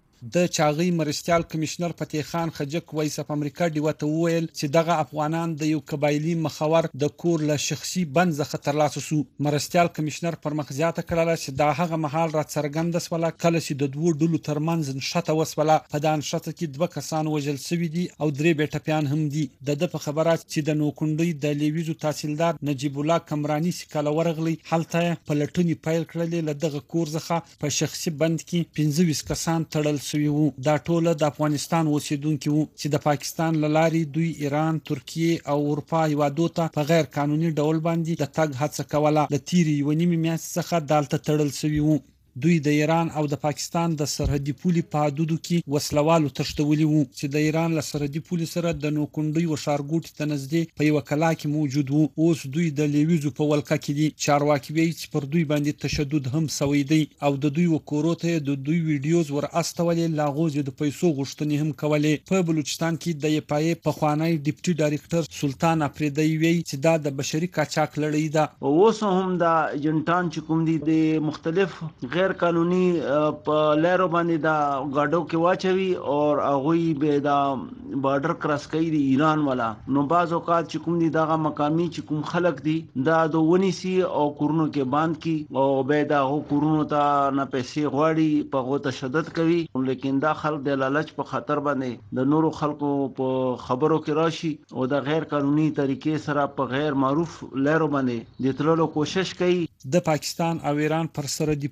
د چاغي مرستيال کمشنر فتح خان خجک وایس اف امریکا دی وته ویل چې دغه افغانان د یو قبایلی مخور د کور له شخصي بند څخه ترلاسه سو. مرستيال کمشنر پر مخزیاته کړل چې دا هغه محل را څرګند سوله کله چې د دوه ډلو ترمنځ نشته وسوله. په دان شته کې 2 کسان وژل شوي دي او 3 بیٹپیان هم دي. د په خبرات چې د نوکونډي د لیویزو تحصیلدار نجیب الله کمرانی سکاله ورغلی حالته پلټونی پیل کړل له دغه کور څخه په شخصي بند کې 15 کسان تړل دا ټوله د افغانستان اوسیدونکو وو چې د پاکستان لارې دوی ایران، ترکیه او اروپا هیوادو ته په غیر قانوني ډول باندې د تګ هڅه کوله. د تیری یو نیمه میاشت څخه دالته تړل شوی وو. دوی د ایران او د پاکستان د سرحدي پولي په حدودو کې وسلوالو تشتولي وو چې د ایران له سرحدي پولي سره د نوکونډي او شارګوټ ته نږدې په یو کلا کې موجود وو. اوس دوی د لیویزو په ولکه کې دي. چارواکي وایي چې پر دوی باندې تشدد هم سوی دی او د دوی وکورو ته د دوی ویډیوز ور استولې لاغوز د پیسو غوښتنې هم کولې. په بلوچستان کې د یپای په خوانی ډیپټي ډایریکټر سلطان افریدی وی چې دا د بشري قاچاق لړۍ ده. اوس هم د جنټان چې کوم دي د مختلف غیر قانوني په لارو باندې دا غاډو کې واچوي او هغه به دا بارډر کراس کوي د ایران والا. نو بعض اوقات چې کوم دي دغه مقامی چې کوم خلک دي دا د ونیسي او کورونو کې باند کی او به دا کورونو ته نه پیسې غواړي په غو تشدد کوي. لیکن دا خلک د لالچ په خاطر باندې د نورو خلکو په خبرو کې راشي او د غیر قانوني طریقې سره په غیر معروف لارو باندې د تللو کوشش کوي. د پاکستان او ایران پر سرحدي پوله باندې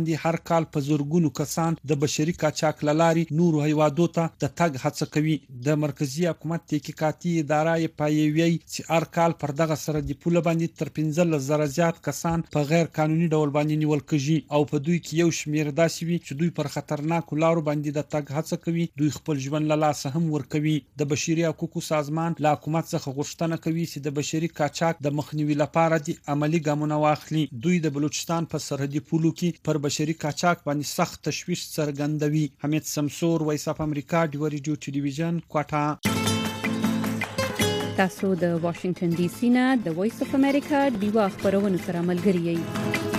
باندې هر کال په زورګونو کسان د بشري قاچاق لاري نورو هیوادو ته د تګ هڅه کوي. د مرکزی حکومت تحقیقاتي اداره پایوي چې هر کال پر دغه سره د پوله باندې تر 15,000 زیات کسان په غیر قانوني ډول باندې نیول کیږي او په دوی کې یو شمیر داسې وي چې دوی پر خطرناکو لارو باندې د تګ هڅه کوي. دوی خپل ژوند له لاسه هم ورکوي. د بشري حقوقو سازمان له حکومت څخه غوښتنه کوي چې د بشري قاچاق د مخنیوي لپاره د عملی ګامونه واخلي. دوی د بلوچستان په سرحدي پولو کې پر بشري قاچاق باندې سخت تشویش څرګندوي. حمید سمسور، وایس اف امریکا، ډیو ریډیو ټلویزیون، کوټه. تاسو د واشنگټن ډي سي نه د وایس اف امریکا ډیوا خبرونه سره ملګری یئ.